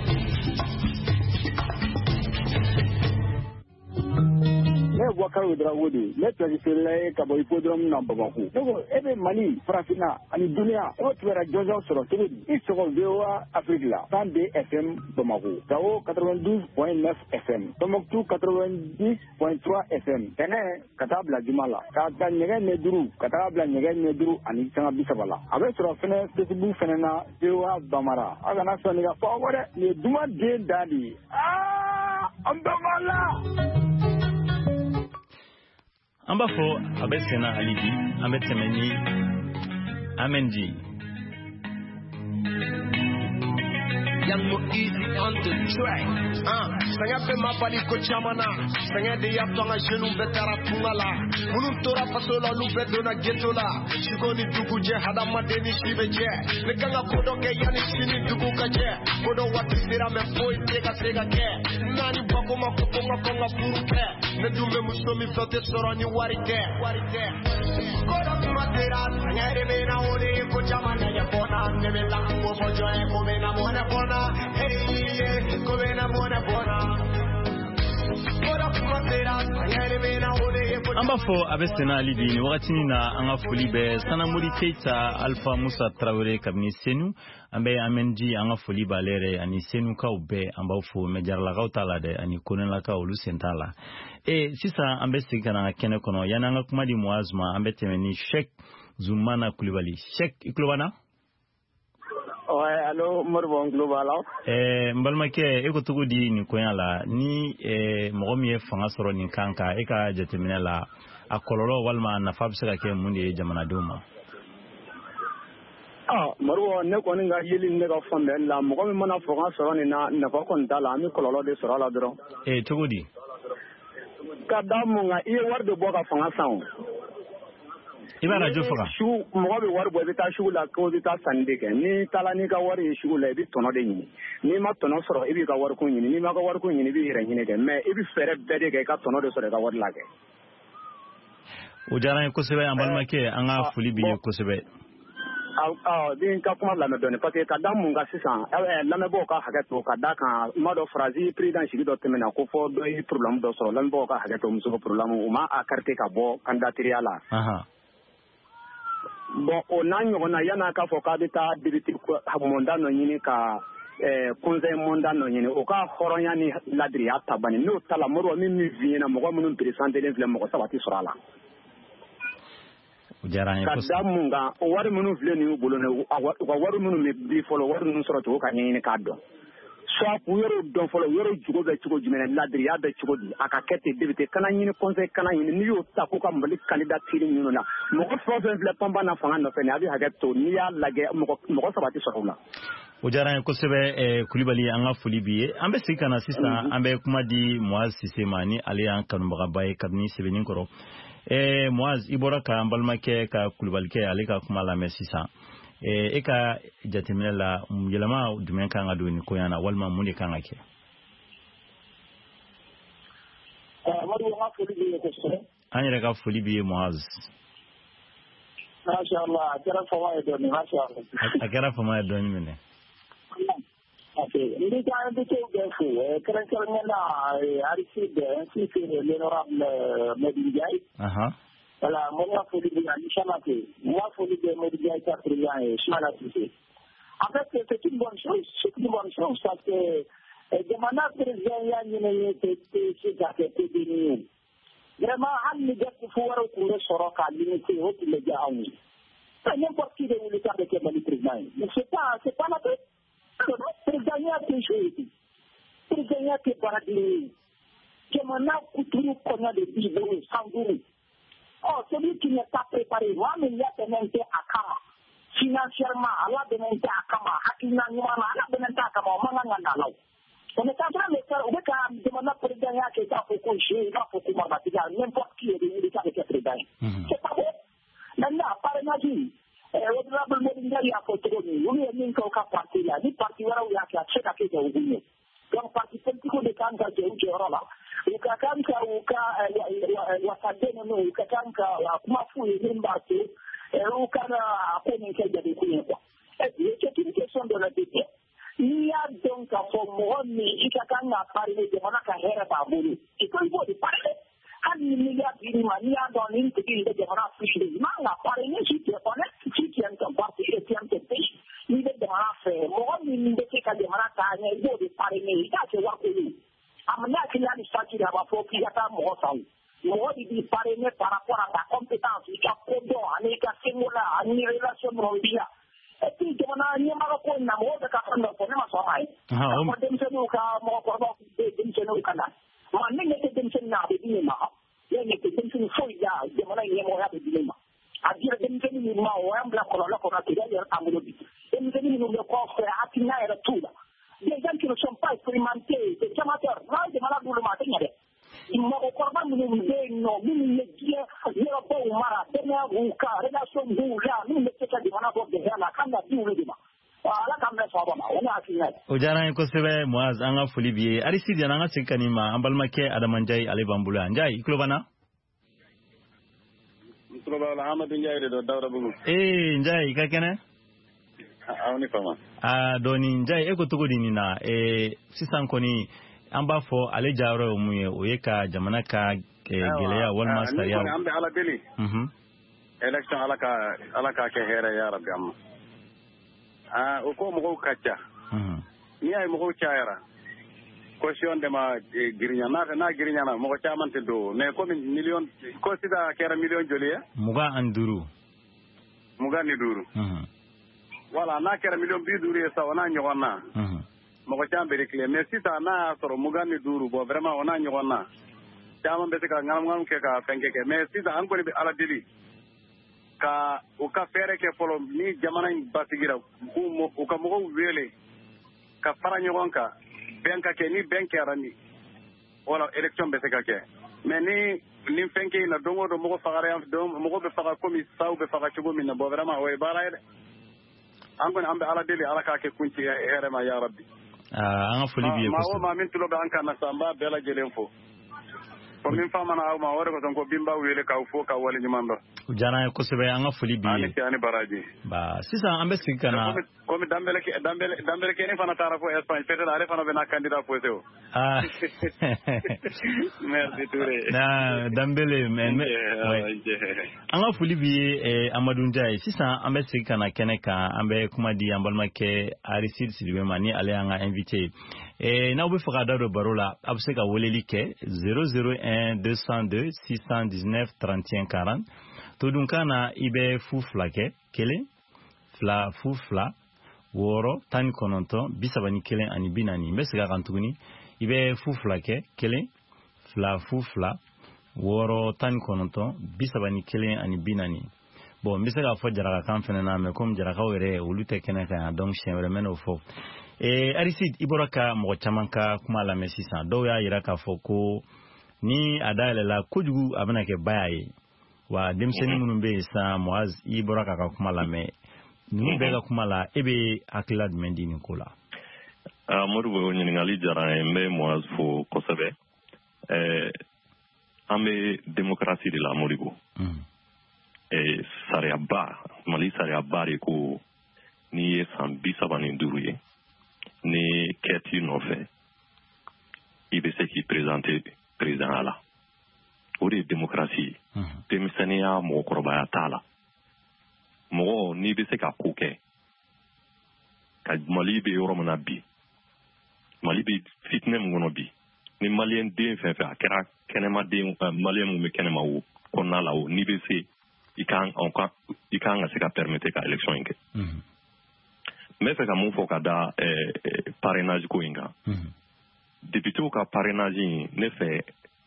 ne Boubacar Dramé de ne traditionnel ka bɔ hippodrome na Bamako donc e bɛ Mali farafina ani duniya o tubara jɔnjɔn sɔrɔ cogo di i sɔgɔ VOA Afrique la 102 FM Bamako Gao 92.9 FM Tombouctou 90.3 FM Tɛnɛ ka taa bila Juma la ka taa ɲɛgɛn ɲɛ 5 ka taa bila ɲɛgɛn ɲɛ 5 ani sanga 30 la a bɛ sɔrɔ fɛnɛ Facebook fɛnɛ na VOA Bamara a kana sɔn ka fɔ wɛrɛ nin ye Duma den da de ye an Bamala an b'a fɔ a bɛ senna hali bi an bɛ tɛmɛ ni Amendi Young Mo Easy on the track. Sanga pe ma pali ko chamana. Sanga de ya tonga jenu betara tungala. Munun tora paso la lu bedona ghetto la. Shigoni dugu je hada madeni shibe je. Lekanga kodo ke yani chini dugu ka je. Kodo wati sira me foi tega sega ke. Nani bako ma kuponga konga furuke. Ne dume musomi sote sorani warike. Kodo kumatera sanga rebe na ole ko chamana ya pona. Nebe la ko bojo e ko me na mona pona. an b'a fɔ a bɛ senna hali bi nin wagati na an ka foli bɛ Sanamori Keita Alpha Musa Traoré kabini Senu an bɛ Amendi an ka foli b'ale yɛrɛ ani Senukaw bɛɛ an b'aw fo mais Jaralakaw t'a la dɛ ani Konelakaw olu sen t'a la sisan an bɛ segin ka na an ka kɛnɛ kɔnɔ yanni an ka kuma di Muaz ma an bɛ tɛmɛ ni Sheikh Zumana Kulibali Sheikh i tulo b'an na allo Moribo Global n balimakɛ e ko cogo di nin koɲa la ni mɔgɔ min ye fanga sɔrɔ nin kan ka e ka jateminɛ la a kɔlɔlɔ walima nafa bɛ se ka kɛ mun de ye jamanadenw ma Moribo ne kɔni ka yeli ne ka fɔnbɛn la mɔgɔ min mana fanga sɔrɔ nin na nafa kɔni t'a la an bɛ kɔlɔlɔ de sɔrɔ a la dɔrɔn cogo di ka da mun kan i ye wari de bɔ ka fanga san i b'a radio faga mɔgɔ bɛ wari bɔ i bɛ taa sugu la ko i bɛ taa sanni de kɛ n'i taara n'i ka wari ye sugu la i bɛ tɔnɔ de ɲini n'i ma tɔnɔ sɔrɔ i b'i ka wariko ɲini n'i ma ka wariko ɲini i b'i yɛrɛ ɲini kɛ mais i bɛ fɛɛrɛ bɛɛ de kɛ i ka tɔnɔ de sɔrɔ i ka wari la kɛ o diyara n ye kosɛbɛ an balimakɛ an ka foli b'i ye kosɛbɛ den ka kuma lamɛn dɔɔnin parce que ka da mun kan sisan lamɛnbagaw ka hakɛ to ka da kan n b'a dɔn Faransi président sigi dɔ tɛmɛna ko fɔ dɔ ye problème dɔ sɔrɔ lamɛnbagaw ka hakɛ to muso ka problème u ma écarté ka bɔ candidature la bon o n'a ɲɔgɔnna yan'a k'a fɔ k'a bɛ taa député monda dɔ ɲini ka conseil monda dɔ ɲini o ka hɔrɔnya ni ladiriya ta bani n'o ta la Moribo min f'i ɲɛna mɔgɔ minnu présentélen filɛ mɔgɔ 3 tɛ sɔrɔ a la ka da mun kan o wari minnu filɛ nin y'u bolo u ka wari minnu bɛ bi fɔlɔ wari minnu sɔrɔ cogo ka ɲɛɲini k'a dɔn soit k'u yɔrɔ dɔn fɔlɔ yɔrɔ jogo bɛ cogo jumɛn ladiriya bɛ cogo di a ka kɛ ten député kana ɲini conseil kana ɲini n'i y'o ta k'u ka Mali candidature ɲini na mɔgɔ fɛn o fɛn filɛ panpan na fanga nɔfɛ nin a bɛ hakɛ to n'i y'a lajɛ mɔgɔ 3 tɛ sɔrɔ o la o diyara n ye kosɛbɛ Kulibali an ka foli b'i ye an bɛ segin ka na sisan an bɛ kuma di Muaz Sise ma ni ale y'an kanubagaba ye kabini Sebenikɔrɔ Muaz i bɔra ka an balimakɛ ka Kulibalikɛ ale ka kuma lamɛn sisan e ka jateminɛ la yɛlɛma jumɛn kan ka don nin ko na walima mun de kan ka kɛ an yɛrɛ ka foli b'i ye Muaz Masha Allah a kɛra fama ye dɔɔnin Masha Allah a kɛra fama ye dɔɔnin minɛ Ok, ndi ka invité de fou, kerana Aristide ainsi que l'honorable Modi Ndiaye. Voilà, moi faut dire moi faut dire Modi Ndiaye Cyprien et Soumana Cissé. En fait, c'est une bonne chose, parce que de manière président Yannick était vraiment, il y a des fois où on sort à limiter au média en ligne. N'importe qui de l'État avec le président. Mais c'est pas la tête. Le président a toujours été. Le président a été paradis. Kemana Koutounou connaît des bidons sans doute. Oh, celui qui n'est pas préparé, moi, mais il y a des montés à Kama. Financièrement, il y a des montés à Kama. Hakina Nimana, il y a des montés à Kama. Manganganalo. On est en train de faire, on est demander au président qui est là pour coucher, là pour combattre, n'importe qui est venu avec le président. C'est pas bon. Maintenant, par exemple, honorable Moringa, il y a photo, on est mis au cas parti là, ni parti là où il y a qui a fait la question au bout. Donc, parti politique de Kanka, qui est où qui est là. Ou Kakanka, ou Wakadene, ou Kakanka, Kumafu, et Nimbaté, ou Kana, à Koninka, il y a des couilles. Et puis, c'est une question de la décision. Il y a donc à son moment, il y a quand même parlé de mon carrière par boulot. Et quand il faut parler, il y a une manière dans une petite de mon affiche de l'imam, à parler, si tu es honnête, si tu aimes ton parti et tu aimes ton pays, il est de mon affaire. Moi, il me dit qu'à des manats, il faut de parler, il y a que voir que lui. À mon avis, il y a une statue là-bas pour qu'il y a pas mon sang. Moi, il dit parler par rapport à ta compétence, il y a Kodo, il y a Semola, il y a une relation mondiale. Et puis, on a un numéro pour une amour de Capone, pour ne pas s'en pour démissionner au cas, mon corps, démissionner au Canada. Moi, il n'était démissionné à Bédinema. Il n'était démissionné fouille là, il demandait une mémoire de Bédinema. À dire démissionner, ou un blanc, qu'on a tiré à Molobi. Démissionner, nous le corps, à Tina et tout là. Des gens qui ne sont pas expérimentés, des amateurs, là, des malades ou le matin, il y a il m'a recordé mon non, il me dit, il y a pas au Mara, dernière ou cas, relation là, nous, le secteur de Manabo de la Kanda, tout le débat. Voilà, comme ça, on a fini. Ojana ko sebe Moaz anga foli biye Aristide nanga tsinkanima ambalmake adamanjai ale bambula njai iklobana Mtrobala Amadou Ndiaye do Dawra Bugu njai ka kene awni fama doni njai eko togodi nina sisan koni an b'a fɔ ale jayɔrɔ ye mun ye o ye ka jamana ka gɛlɛya walima sariya an bɛ ala deli election ala ka kɛ hɛrɛ ya rabbi amma o ko mɔgɔw ka ca n'i y'a ye mɔgɔw cayara caution de ma girinya n'a girinyana mɔgɔ caman tɛ don mais comme million ko sisan a kɛra million joli ye 25 voilà n'a kɛra million 50 ye sa o n'a ɲɔgɔn na mɔgɔ caman bɛ réclamer mais sisan n'a y'a sɔrɔ 25 bon vraiment o n'a ɲɔgɔn na caman bɛ se ka ŋanamu kɛ ka fɛn kɛ mais sisan an kɔni bɛ ala deli ka u ka fɛɛrɛ kɛ fɔlɔ ni jamana in basigira u ka mɔgɔw wele ka fara ɲɔgɔn kan bɛn ka kɛ ni bɛn kɛra ni wala élection bɛ se ka kɛ mais ni fɛn kɛ in na don o don mɔgɔ fagara yan mɔgɔ bɛ faga komi saw bɛ faga cogo min na bon vraiment o ye baara ye dɛ an kɔni an bɛ ala deli ala k'a kɛ kunci hɛrɛ ma ya rabbi an ka foli b'i ye maa o maa min tulo bɛ an kan na sa n b'a bɛɛ lajɛlen fo ko min fa mana aw ma o de kosɔn ko bin b'a wele k'aw fo k'aw wale ɲuman dɔn o diyara an ye kosɛbɛ an ka foli b'i ye ani baraji sisan an bɛ sigi ka na komi danbɛlɛ kɛni fana taara fo Espagne peut-être ale fana bɛ n'a candidat posé o merci Touré danbɛlɛ an ka foli b'i ye Amadu Ndiaye sisan an bɛ sigi ka na kɛnɛ kan an bɛ kuma di an balimakɛ Aristide Sidibe ma ni ale y'an ka invité n'aw bɛ fɛ ka da don baro la a bɛ se ka weleli kɛ 001 202 619 31 40 todunkan na i bɛ fu fila kɛ 1 2 fu 2 6 19 31 ani 40 n bɛ segin a kan tuguni i bɛ fu fila kɛ 1 2 fu 2 6 19 31 ani 40 bon n bɛ se k'a fɔ jarakakan fana na mais comme jarakaw yɛrɛ olu tɛ kɛnɛ kan yan donc siɲɛ wɛrɛ n bɛ n'o fɔ Aristide i bɔra ka mɔgɔ caman ka kuma lamɛn sisan dɔw y'a jira k'a fɔ ko ni a dayɛlɛla kojugu a bɛna kɛ baya ye wa denmisɛnnin minnu bɛ yen sisan Moaz i bɔra k'a ka kuma lamɛn ninnu bɛɛ ka kuma la e bɛ hakilila jumɛn di nin ko la Modibo ɲininkali diyara n ye n bɛ Moaz fo kosɛbɛ an bɛ démocratie de la Modibo sariyaba Mali sariyaba de ko n'i ye san 35 ye ni kɛti nɔfɛ i bɛ se k'i présenter président la o de ye démocratie ye denmisɛnniya mɔgɔkɔrɔbaya t'a la mɔgɔ n'i bɛ se ka ko kɛ ka Mali bɛ yɔrɔ min na bi Mali bɛ fitinɛ min kɔnɔ bi ni maliyɛn den fɛn fɛn a kɛra kɛnɛmaden maliyɛn mun bɛ kɛnɛma o kɔnɔna la o n'i bɛ se i kan ka se ka permettre ka élection in kɛ n bɛ fɛ ka mun fɔ ka da parrainage ko in kan députéw ka parrainage in ne fɛ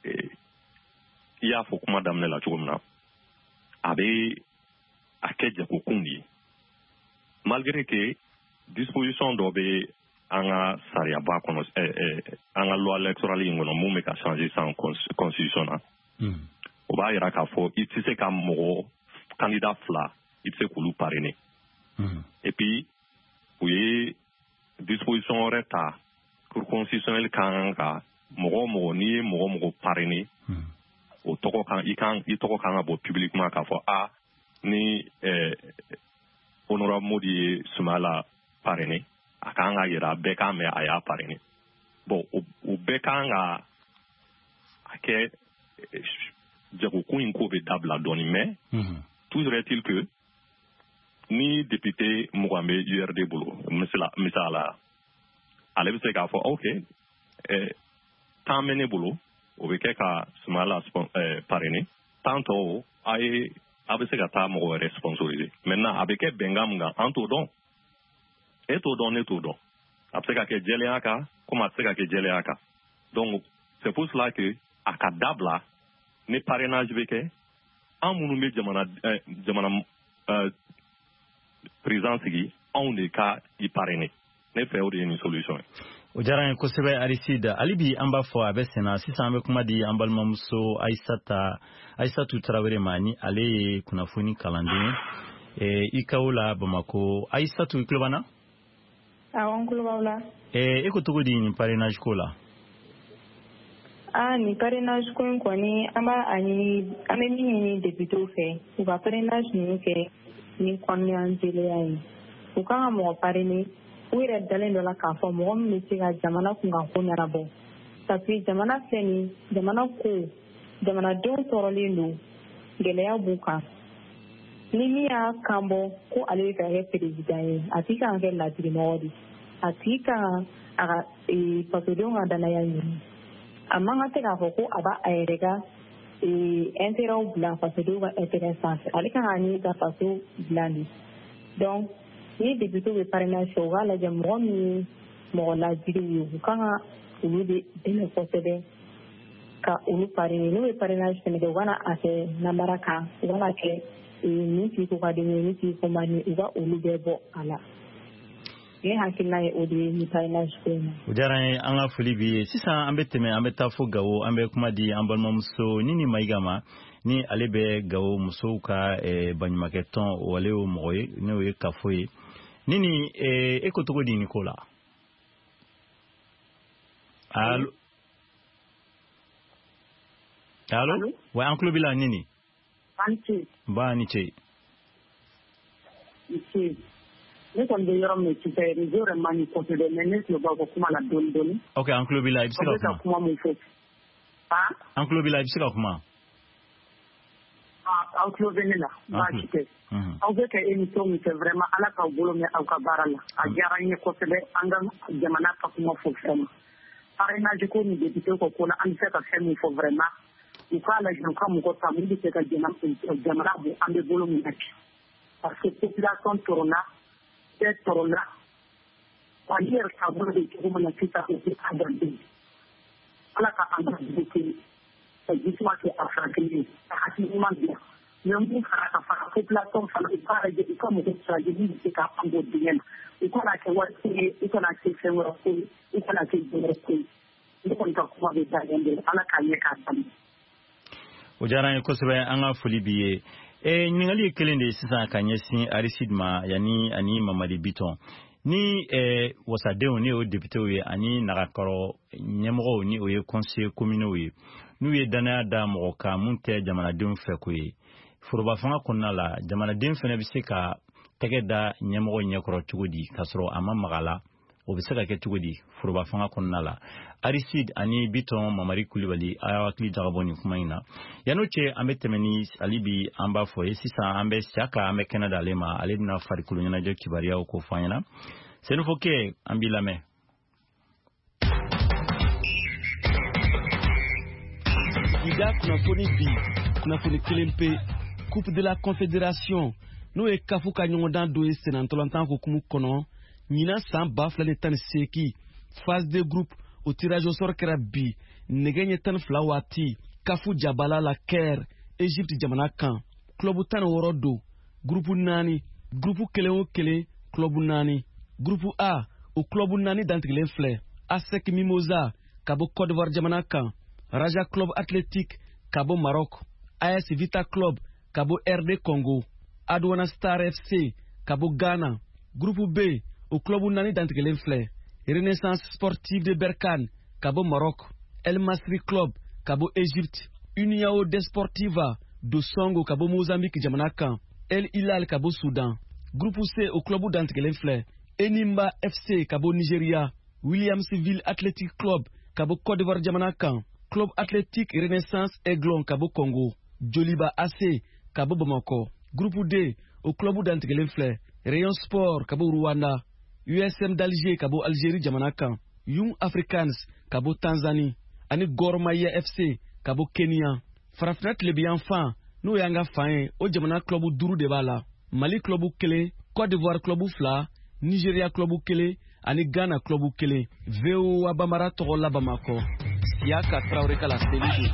i y'a fɔ kuma daminɛ la cogo min na a bɛ a kɛ jagokun de ye malgré que disposition dɔ bɛ an ka sariyaba kɔnɔ an ka loi électorale in kɔnɔ mun bɛ ka changer sans constitution na o b'a yira k'a fɔ i tɛ se ka mɔgɔ candidat fila i tɛ se k'olu parrainer et puis u ye disposition wɛrɛ ta cour constitutionnelle kan ka mɔgɔ n'i ye mɔgɔ parrainer o tɔgɔ kan i tɔgɔ kan ka bɔ publiquement k'a fɔ ni honorable Modi ye Sumala parrainer a kan ka yira bɛɛ kan mɛn a y'a parrainer bon o bɛɛ kan ka a kɛ jagokun in ko bɛ dabila dɔɔnin mais toujours est-il que ni député mugan bɛ URD bolo misala ale bɛ se k'a fɔ ok temps bɛ ne bolo o bɛ kɛ ka Sumala parrainer temps tɔw a bɛ se ka taa mɔgɔ wɛrɛ sponsoriser maintenant a bɛ kɛ bɛnkan min kan an t'o dɔn e t'o dɔn ne t'o dɔn a bɛ se ka kɛ jɛlenya kan comme a tɛ se ka kɛ jɛlenya kan donc c'est pour cela que a ka dabila ni parrainage bɛ kɛ an minnu bɛ jamana président sigi anw de ka i parrainer ne fɛ o de ye nin solution ye. O diyara n ye kosɛbɛ Aristide hali bi an b'a fɔ a bɛ sen na sisan an bɛ kuma di an balimamuso Aissatu Tarawele ma ni ale ye kunnafoni kalanden ICAO la Bamako. Aissatu i tulo b'an na? Awɔ n tulo b'aw la. E ko cogo di nin parrainage ko la? Ni parrainage ko in kɔni an bɛ min ɲini députéw fɛ u ka parrainage ninnu kɛ ni kɔnɔna jɛlenya ye u kan ka mɔgɔ parrainer u yɛrɛ dalen dɔ la k'a fɔ mɔgɔ min bɛ se ka jamana kunkan ko ɲɛnabɔ parce que jamana filɛ nin jamana ko jamanadenw tɔɔrɔlen don gɛlɛya b'u kan ni min y'a kan bɔ ko ale bɛ fɛ ka kɛ président ye a tigi kan ka kɛ ladirimɔgɔ de a tigi kan a ka fasodenw ka danaya ɲini a man kan tɛ k'a fɔ ko a b'a yɛrɛ ka intérêt bila fasodenw ka intérêt sanfɛ ale kan ka ɲini ka faso dilan de donc ni député bɛ parrainage fɛ u k'a lajɛ mɔgɔ min ye mɔgɔ ladiriw ye u kan ka olu de dɛmɛ kosɛbɛ ka olu parrainer n'u bɛ parrainage fɛnɛ kɛ u kana a kɛ namara kan u kana kɛ nin tigi ko ka di ne ye nin tigi ko man di u ka olu bɛɛ bɔ a la ne hakilina ye o de ye nin parrainage ko in na. O diyara n ye an ka foli b'i ye sisan an bɛ tɛmɛ an bɛ taa fo Gawo an bɛ kuma di an balimamuso Nini Mayiga ma ni ale bɛ Gawo musow ka baɲumankɛ tɔn wale y'o mɔgɔ ye n'o ye kafo ye Nini e ko cogo di nin ko la? Allo wa an tulo b'i la Nini? Ba ni ce. Ne kɔni bɛ yɔrɔ min sisan réseau yɛrɛ man ɲi kosɛbɛ mais ne tulo b'aw ka kuma la dɔɔni dɔɔni. Ok an tulo b'i la i bɛ se ka kuma. Aw bɛ ka kuma mun fɔ. An tulo b'i la i bɛ se ka kuma. Aw tulo bɛ ne la baasi tɛ. Aw bɛ ka émission min kɛ vraiment ala k'aw bolo mɛn aw ka baara la a diyara n ye kosɛbɛ an ka jamana ka kuma fɔ vraiment parrainage ko ni député ko ko la an bɛ se ka fɛn min fɔ vraiment u k'a lajɛ u ka mɔgɔ ta min bɛ se ka jamana bɔ an bɛ bolo min na bi parce que population tɔrɔla bɛɛ tɔrɔla wa ne yɛrɛ taabolo bɛ cogo min na sisan o tɛ adamaden ala ka an ka dugu kelen ka jisuma kɛ a furakɛli ye ka hakili ɲuman dilan mais mun fara ka fara population fana u k'a lajɛ u ka mɔgɔ sirajɛ min bɛ se ka an bɔ dingɛ na u kana kɛ wari ko ye u kana kɛ fɛn wɛrɛ ko ye u kana kɛ jɛn wɛrɛ ko ye ne kɔni ka kuma bɛ dagen de ala k'a ɲɛ k'a daminɛ. O diyara n ye kosɛbɛ an ka foli b'i ye. Ɲininkali ye kelen de ye sisan ka ɲɛsin Aristide ma yanni ani Mamadi Bitɔn ni wasadenw ni o députéw ye ani nagakɔrɔ ɲɛmɔgɔw ni o ye conseiller communaux ye n'u ye danaya da mɔgɔ kan mun tɛ jamanadenw fɛ ko ye foroba fanga kɔnɔna la jamanaden fana bɛ se ka tɛgɛ da ɲɛmɔgɔ ɲɛkɔrɔ cogo di k'a sɔrɔ a ma maga la o bɛ se ka kɛ cogo di foroba fanga kɔnɔna la Aristide ani Biton Mamari Kulibali a y'a hakili jagabɔ nin kuma in na yan'o cɛ an bɛ tɛmɛ ni hali bi an b'a fɔ ye sisan an bɛ Siyaka an bɛ kɛnɛ d'ale ma ale bɛna farikolo ɲɛnajɛ kibaruyaw ko fɔ an ɲɛna Senufo Kɛ an b'i lamɛn. Ida kunnafoni bi kunnafoni kelen pe Coupe de la Confédération n'o ye kafu ka ɲɔgɔndan dɔ ye senatɔlantan hukumu kɔnɔ ɲina san 2018 phase de groupe o tirage au sort kɛra bi nɛgɛ ɲɛ 12 waati kafu jabala la Caire Égypte jamana kan club 16 do groupe 4 groupe kelen o kelen club 4 groupe A o club 4 dantigɛlen filɛ ASEC Mimosa ka bɔ Côte d'Ivoire jamana kan Raja Club Athlétique ka bɔ Maroc AS Vita Club ka bɔ RD Congo Adwana Star FC ka bɔ Ghana groupe B o club 4 dantigɛlen filɛ Renaissance Sportive de Berkane ka bɔ Maroc El Masri Club ka bɔ Égypte União Desportiva do Songo ka bɔ Mozambique jamana kan El Hilal ka bɔ Soudan groupe C o club dantigɛlen filɛ Enimba FC ka bɔ Nigeria Williamsville Athletic Club ka bɔ Côte d'Ivoire jamana kan Club Athlétique Renaissance Aiglon ka bɔ Congo Joliba AC ka bɔ Bamako groupe D o club dantigɛlen filɛ Rayon Sport ka bɔ Rwanda USM d'Alger ka bɔ Algérie jamana kan Young Africans ka bɔ Tanzanie ani Gor Mahia FC ka bɔ Kenya Farafina Tilebiyan fan n'o y'an ka fan ye o jamana club 5 de b'a la Mali club 1 Côte d'Ivoire club 2 Nigeria club 1 ani Ghana club 1 VOA Bambara tɔgɔ la Bamako Siyaka Traoré ka la seli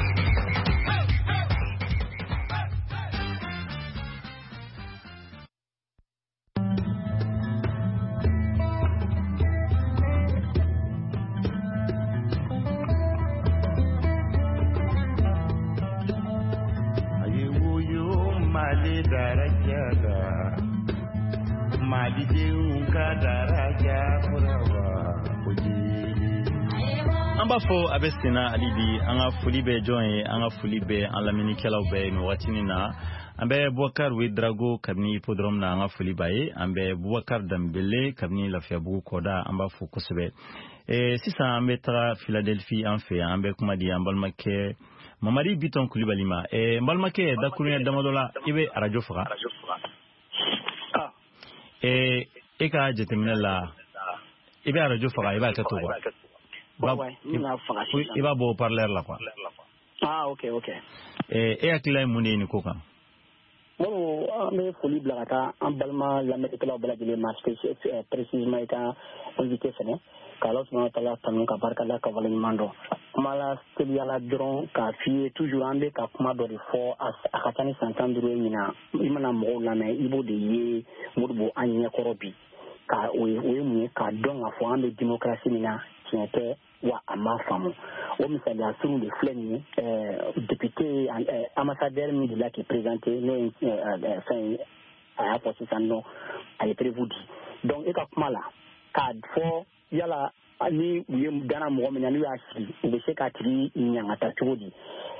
an b'a fɔ a bɛ senna hali bi an ka foli bɛ jɔn ye an ka foli bɛ an lamɛnnikɛlaw bɛɛ nin waatinin na an bɛ Bubakar Wedrago kabini hippodrome na an ka foli b'a ye an bɛ Bubakar Dambele kabini Lafiyabugu kɔda an b'a fɔ kosɛbɛ sisan an bɛ taga Philadelphie an fɛ an bɛ kuma di an balimakɛ Mamari Biton Kulibali ma n balimakɛ dakurunya damadɔ la i bɛ radio faga e ka jateminɛ la i bɛ radio faga i b'a kɛ to quoi i b'a bɔ parleur la quoi ok e hakilila ye mun de ye nin ko kan an bɛ foli bila ka taa an balima lamɛnnikɛlaw bɛɛ lajɛlen ma précisément i ka invité fɛnɛ k'Ala subahana wa taala tanu ka barika da ka waleɲuman dɔn kuma la teliyala dɔrɔn k'a f'i ye toujours an bɛ ka kuma dɔ de fɔ a ka ca ni san 15 ye ɲina i mana mɔgɔw lamɛn i b'o de ye Modibo an ɲɛkɔrɔ bi o ye mun ye k'a dɔn k'a fɔ an bɛ démocratie min na tiɲɛ tɛ wa a ma faamu o misaliya surun de filɛ nin ye député ambassadeur min delila k'i présenté n'o ye fɛn ye a y'a fɔ sisan nɔ a ye prévu di donc e ka kuma la k'a fɔ yala ni u ye Ghana mɔgɔ min na n'u y'a sigi u bɛ se k'a tigi ɲangata cogo di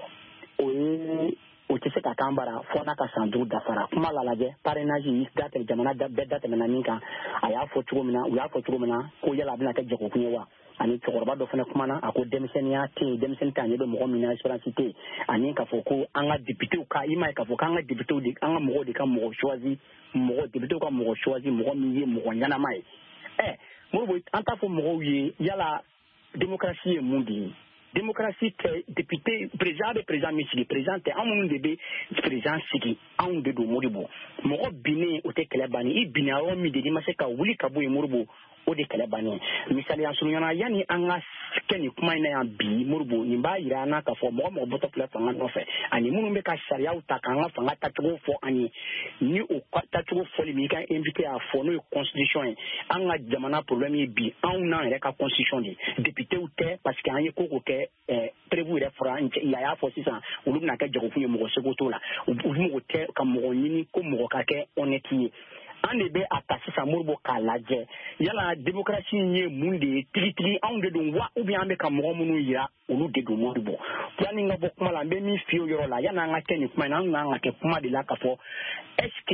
o tɛ se ka k'an bara fɔ n'a ka san 5 dafara kuma la lajɛ parrainage jamana bɛɛ da tɛmɛna min kan a y'a fɔ cogo min na u y'a fɔ cogo min na ko yala a bɛna kɛ jagokun ye wa ani cɛkɔrɔba dɔ fana kumana a ko denmisɛnninya tɛ yen denmisɛnnin t'a ɲɛ bɛ mɔgɔ min na espérance tɛ yen ani k'a fɔ ko an ka députéw ka i m'a ye k'a fɔ k'an ka députéw de an ka mɔgɔw de ka mɔgɔ choisi députéw ka mɔgɔ choisi mɔgɔ min ye mɔgɔ ɲanama ye Modibo an t'a fɔ mɔgɔw ye yala démocratie ye mun de ye démocratie tɛ député président bɛ président min sigi président tɛ anw minnu de bɛ président sigi anw de don Modibo mɔgɔ binnen o tɛ kɛlɛ bannen i binna yɔrɔ min de n'i ma se ka wuli ka bɔ yen Modibo o de kɛlɛ bannen misaliya surunyana yanni an ka kɛ nin kuma in na yan bi Modibo nin b'a jira an na k'a fɔ mɔgɔ bɔtɔ filɛ fanga nɔfɛ ani minnu bɛ ka sariyaw ta k'an ka fanga tacogo fɔ an ye ni o tacogo fɔli min i ka invité y'a fɔ n'o ye constitution ye an ka jamana problème ye bi anw n'an yɛrɛ ka constitution de députéw tɛ parce que an ye ko kɛ prévu yɛrɛ fɔra a y'a fɔ sisan olu bɛna kɛ jagokun ye mɔgɔ seko t'o la u mɔgɔ tɛ ka mɔgɔ ɲini ko mɔgɔ ka kɛ honnête ye an de bɛ a ta sisan Modibo k'a lajɛ yala démocratie ye mun de ye tigitigi anw de don wa ou bien an bɛ ka mɔgɔ minnu yira olu de don Modibo yanni n ka bɔ kuma la n bɛ min f'i ye o yɔrɔ la yanni an ka kɛ nin kuma in na an kan ka kɛ kuma de la k'a fɔ est-ce que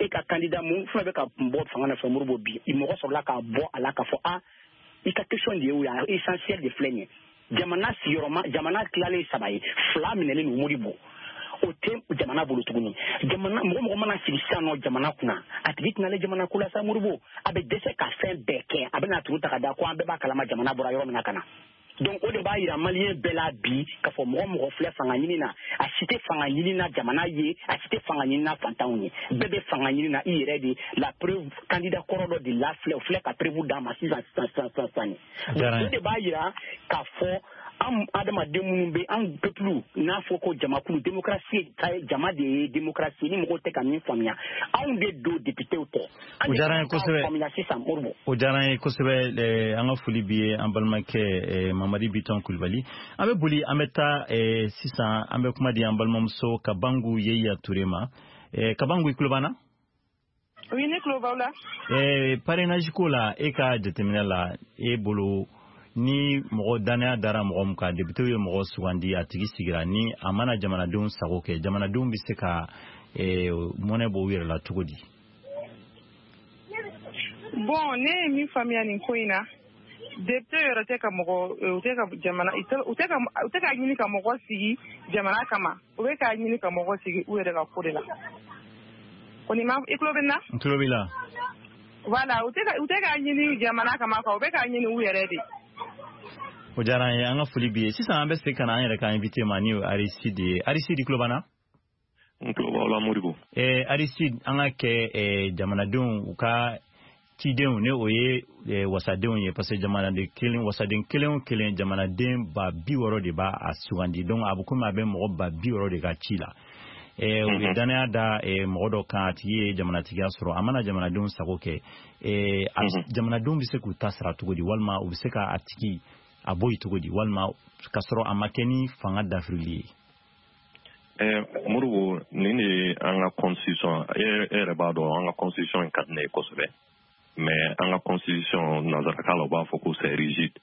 e ka candidat mun fana bɛ ka bɔ fanga na fɛ Modibo bi mɔgɔ sɔrɔla ka bɔ a la ka fɔ i ka question de ye ya essentiel de filɛ nin jamana siyɔrɔma jamana tilalen 3 ye 2 minɛlen no Modibo o tɛ jamana bolo tuguni jamana mɔgɔ mana sigi sisan nɔ jamana kunna a tigi tɛna ale jamana ko la sa Modibo a bɛ dɛsɛ ka fɛn bɛɛ kɛ a bɛna tugu ta ka da ko an bɛɛ b'a kalama jamana bɔra yɔrɔ min na ka na donc o de b'a yira maliyɛn bɛɛ la bi ka fɔ mɔgɔ filɛ fanga ɲini na a si tɛ fanga ɲini na jamana ye a si tɛ fanga ɲini na fantanw ye bɛɛ bɛ fanga ɲini na i yɛrɛ de la preuve candidat kɔrɔ dɔ de la filɛ ka preuve d'a ma sisan ni donc o de b'a yira k'a fɔ an adamaden minnu bɛ an peuple n'a fɔ ko jamakulu démocratie jama de ye démocratie ni mɔgɔw tɛ ka min faamuya anw de do députéw tɛ o diyara n ye kosɛbɛ o diyara n ye kosɛbɛ an ka foli b'i ye an balimakɛ Mamadi Biton Kulibali an bɛ boli an bɛ taa sisan an bɛ kuma di an balimamuso Kabangu Yeya Ture ma Kabangu i tulo b'an na oui ne tulo b'aw la parrainage ko la e ka jateminɛ la e bolo ni mɔgɔ danaya dara mɔgɔ min kan député ye mɔgɔ sugandi a tigi sigira ni a mana jamanadenw sago kɛ jamanadenw bɛ se ka mɔnɛ bɔ u yɛrɛ la cogo di bon ne ye min faamuya nin ko in na député yɛrɛ tɛ ka mɔgɔ u tɛ ka jamana u tɛ ka ɲini ka mɔgɔ sigi jamana kama u bɛ ka ɲini ka mɔgɔ sigi u yɛrɛ ka ko de la ko ni ma i tulo bɛ n na n tulo b'i la voilà u tɛ ka ɲini jamana kama u bɛ ka ɲini u yɛrɛ de o diyara an ye an ka foli b'i ye sisan an bɛ se ka na an yɛrɛ ka invité ma ni ye Aristide ye Aristide tulo b'an na n tulo b'aw la Modibo Aristide an ka kɛ jamanadenw u ka cidenw ne o ye wasadenw ye parce que wasaden kelen o kelen jamanaden 60 de b'a sugandi donc a bɛ komi a bɛ mɔgɔ 60 de ka ci la u bɛ danaya da mɔgɔ dɔ kan a tigi ye jamanatigiya sɔrɔ a mana jamanadenw sago kɛ jamanadenw bɛ se k'u ta sara cogo di walima u bɛ se ka a tigi a bɔ yen cogo di walima ka sɔrɔ a ma kɛ ni fanga dafirili ye Modibo nin de ye an ka constitution e yɛrɛ b'a dɔn an ka constitution ka di ne ye kosɛbɛ mais an ka constitution nanzarakan la u b'a fɔ ko c'est rigide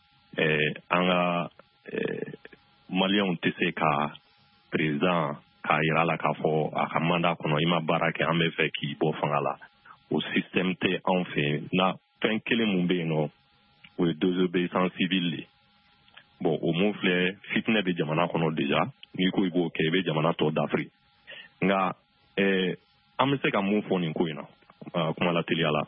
an ka maliyɛnw tɛ se ka président k'a yira la k'a fɔ a ka mandat kɔnɔ i ma baara kɛ an bɛ fɛ k'i bɔ fanga la o système tɛ anw fɛ na fɛn kelen mun bɛ yen nɔ o ye désobéissance civile de bon o mun filɛ fitinɛ bɛ jamana kɔnɔ déjà n'i ko i b'o kɛ i bɛ jamana tɔ dafiri nka an bɛ se ka mun fɔ nin ko in na kuma la teliya la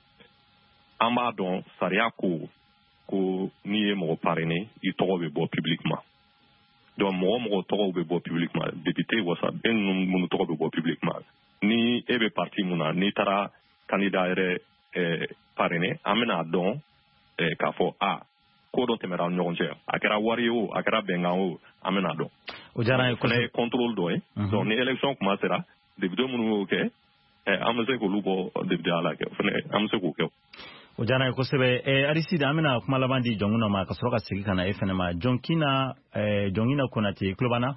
an b'a dɔn sariya ko n'i ye mɔgɔ parrainer i tɔgɔ bɛ bɔ publiquement donc mɔgɔ tɔgɔw bɛ bɔ publiquement député wasaden minnu tɔgɔ bɛ bɔ publiquement ni e bɛ parti mun na n'i taara candidat yɛrɛ parrainer an bɛna dɔn k'a fɔ ko dɔ tɛmɛra ni ɲɔgɔn cɛ a kɛra wari ye o a kɛra bɛnkan o an bɛna dɔn o diyara n ye fana ye contrôle dɔ ye donc ni élection kuma sera député minnu y'o kɛ an bɛ se k'olu bɔ député la kɛ fana an bɛ se k'o kɛ o diyara n ye kosɛbɛ Aristide an bɛna kuma laban di Jɔnkuna ma ka sɔrɔ ka segin ka na e fana ma Jɔnkina Konate tulo b'an na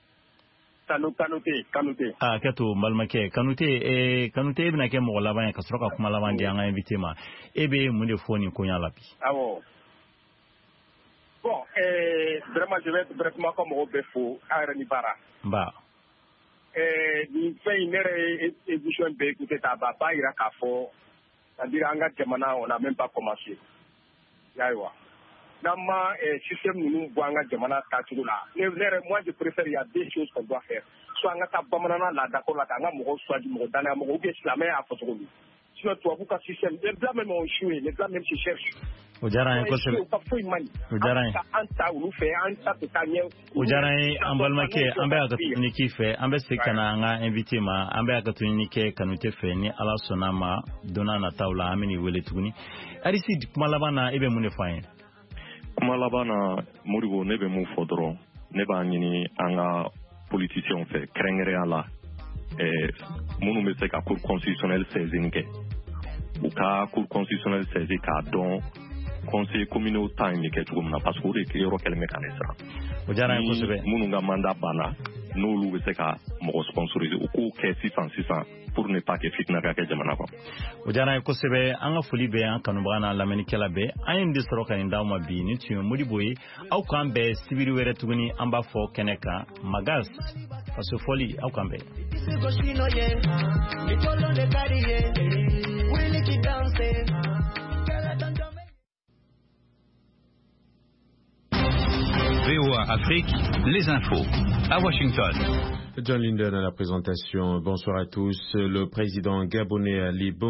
Kanute kɛ to n balimakɛ Kanute e bɛna kɛ mɔgɔ laban ye ka sɔrɔ ka kuma laban di an ka invité ma e bɛ mun de fɔ nin koɲa la bi awɔ bon vraiment je vais directement comme mɔgɔ bɛɛ fo a yɛrɛ ni baara nba nin fɛn in ne yɛrɛ ye émission bɛɛ écouté ta b'a yira k'a fɔ c'est-à-dire an ka jamana on n'a même pas commencé yayiwa n'an ma système ninnu bɔ an ka jamana taacogo la ne yɛrɛ moi je préfère il y a deux choses qu'on doit faire soit an ka taa bamanana laadako la k'an ka mɔgɔw suwadi mɔgɔ danaya mɔgɔ ou bien silamɛya y'a fɔ cogo min sinon tubabu ka système les blancs même ont échoué les blancs même se cherchent o diyara n ye kosɛbɛ o diyara n ye an ta olu fɛ an ta tɛ taa ɲɛ o diyara n ye an balimakɛ an bɛ ka ɲini k'i fɛ an bɛ segin ka na an ka invité ma an bɛ ka ɲini kɛ Kanute fɛ ni Ala sɔnna ma don n'a nataw la an bɛ n'i wele tuguni Aristide kuma laban na e bɛ mun de fɔ an ye kuma laban na Modibo ne bɛ mun fɔ dɔrɔn ne b'a ɲini an ka politiciens fɛ kɛrɛnkɛrɛnya la minnu bɛ se ka cour constitutionnelle saisine kɛ u ka cour constitutionnelle saisine k'a dɔn conseil communaux ta in bɛ kɛ cogo min na parce que o de yɔrɔ kɛlen bɛ ka ne siran o diyara n ye kosɛbɛ minnu ka mandat banna n'olu bɛ se ka mɔgɔ sponsoriser u k'o kɛ sisan pour ne pas que fitina ka kɛ jamana kɔnɔ o diyara n ye kosɛbɛ an ka foli bɛ an kanubaga n'a lamɛnnikɛla bɛɛ an ye nin de sɔrɔ ka nin d'aw ma bi nin tun ye Modibo ye aw k'an bɛn sibiri wɛrɛ tuguni an b'a fɔ kɛnɛ kan Magas parce que foli aw kan bɛ VOA Afrique, les infos à Washington. John Linden à la présentation. Bonsoir à tous. Le président gabonais Ali Bongo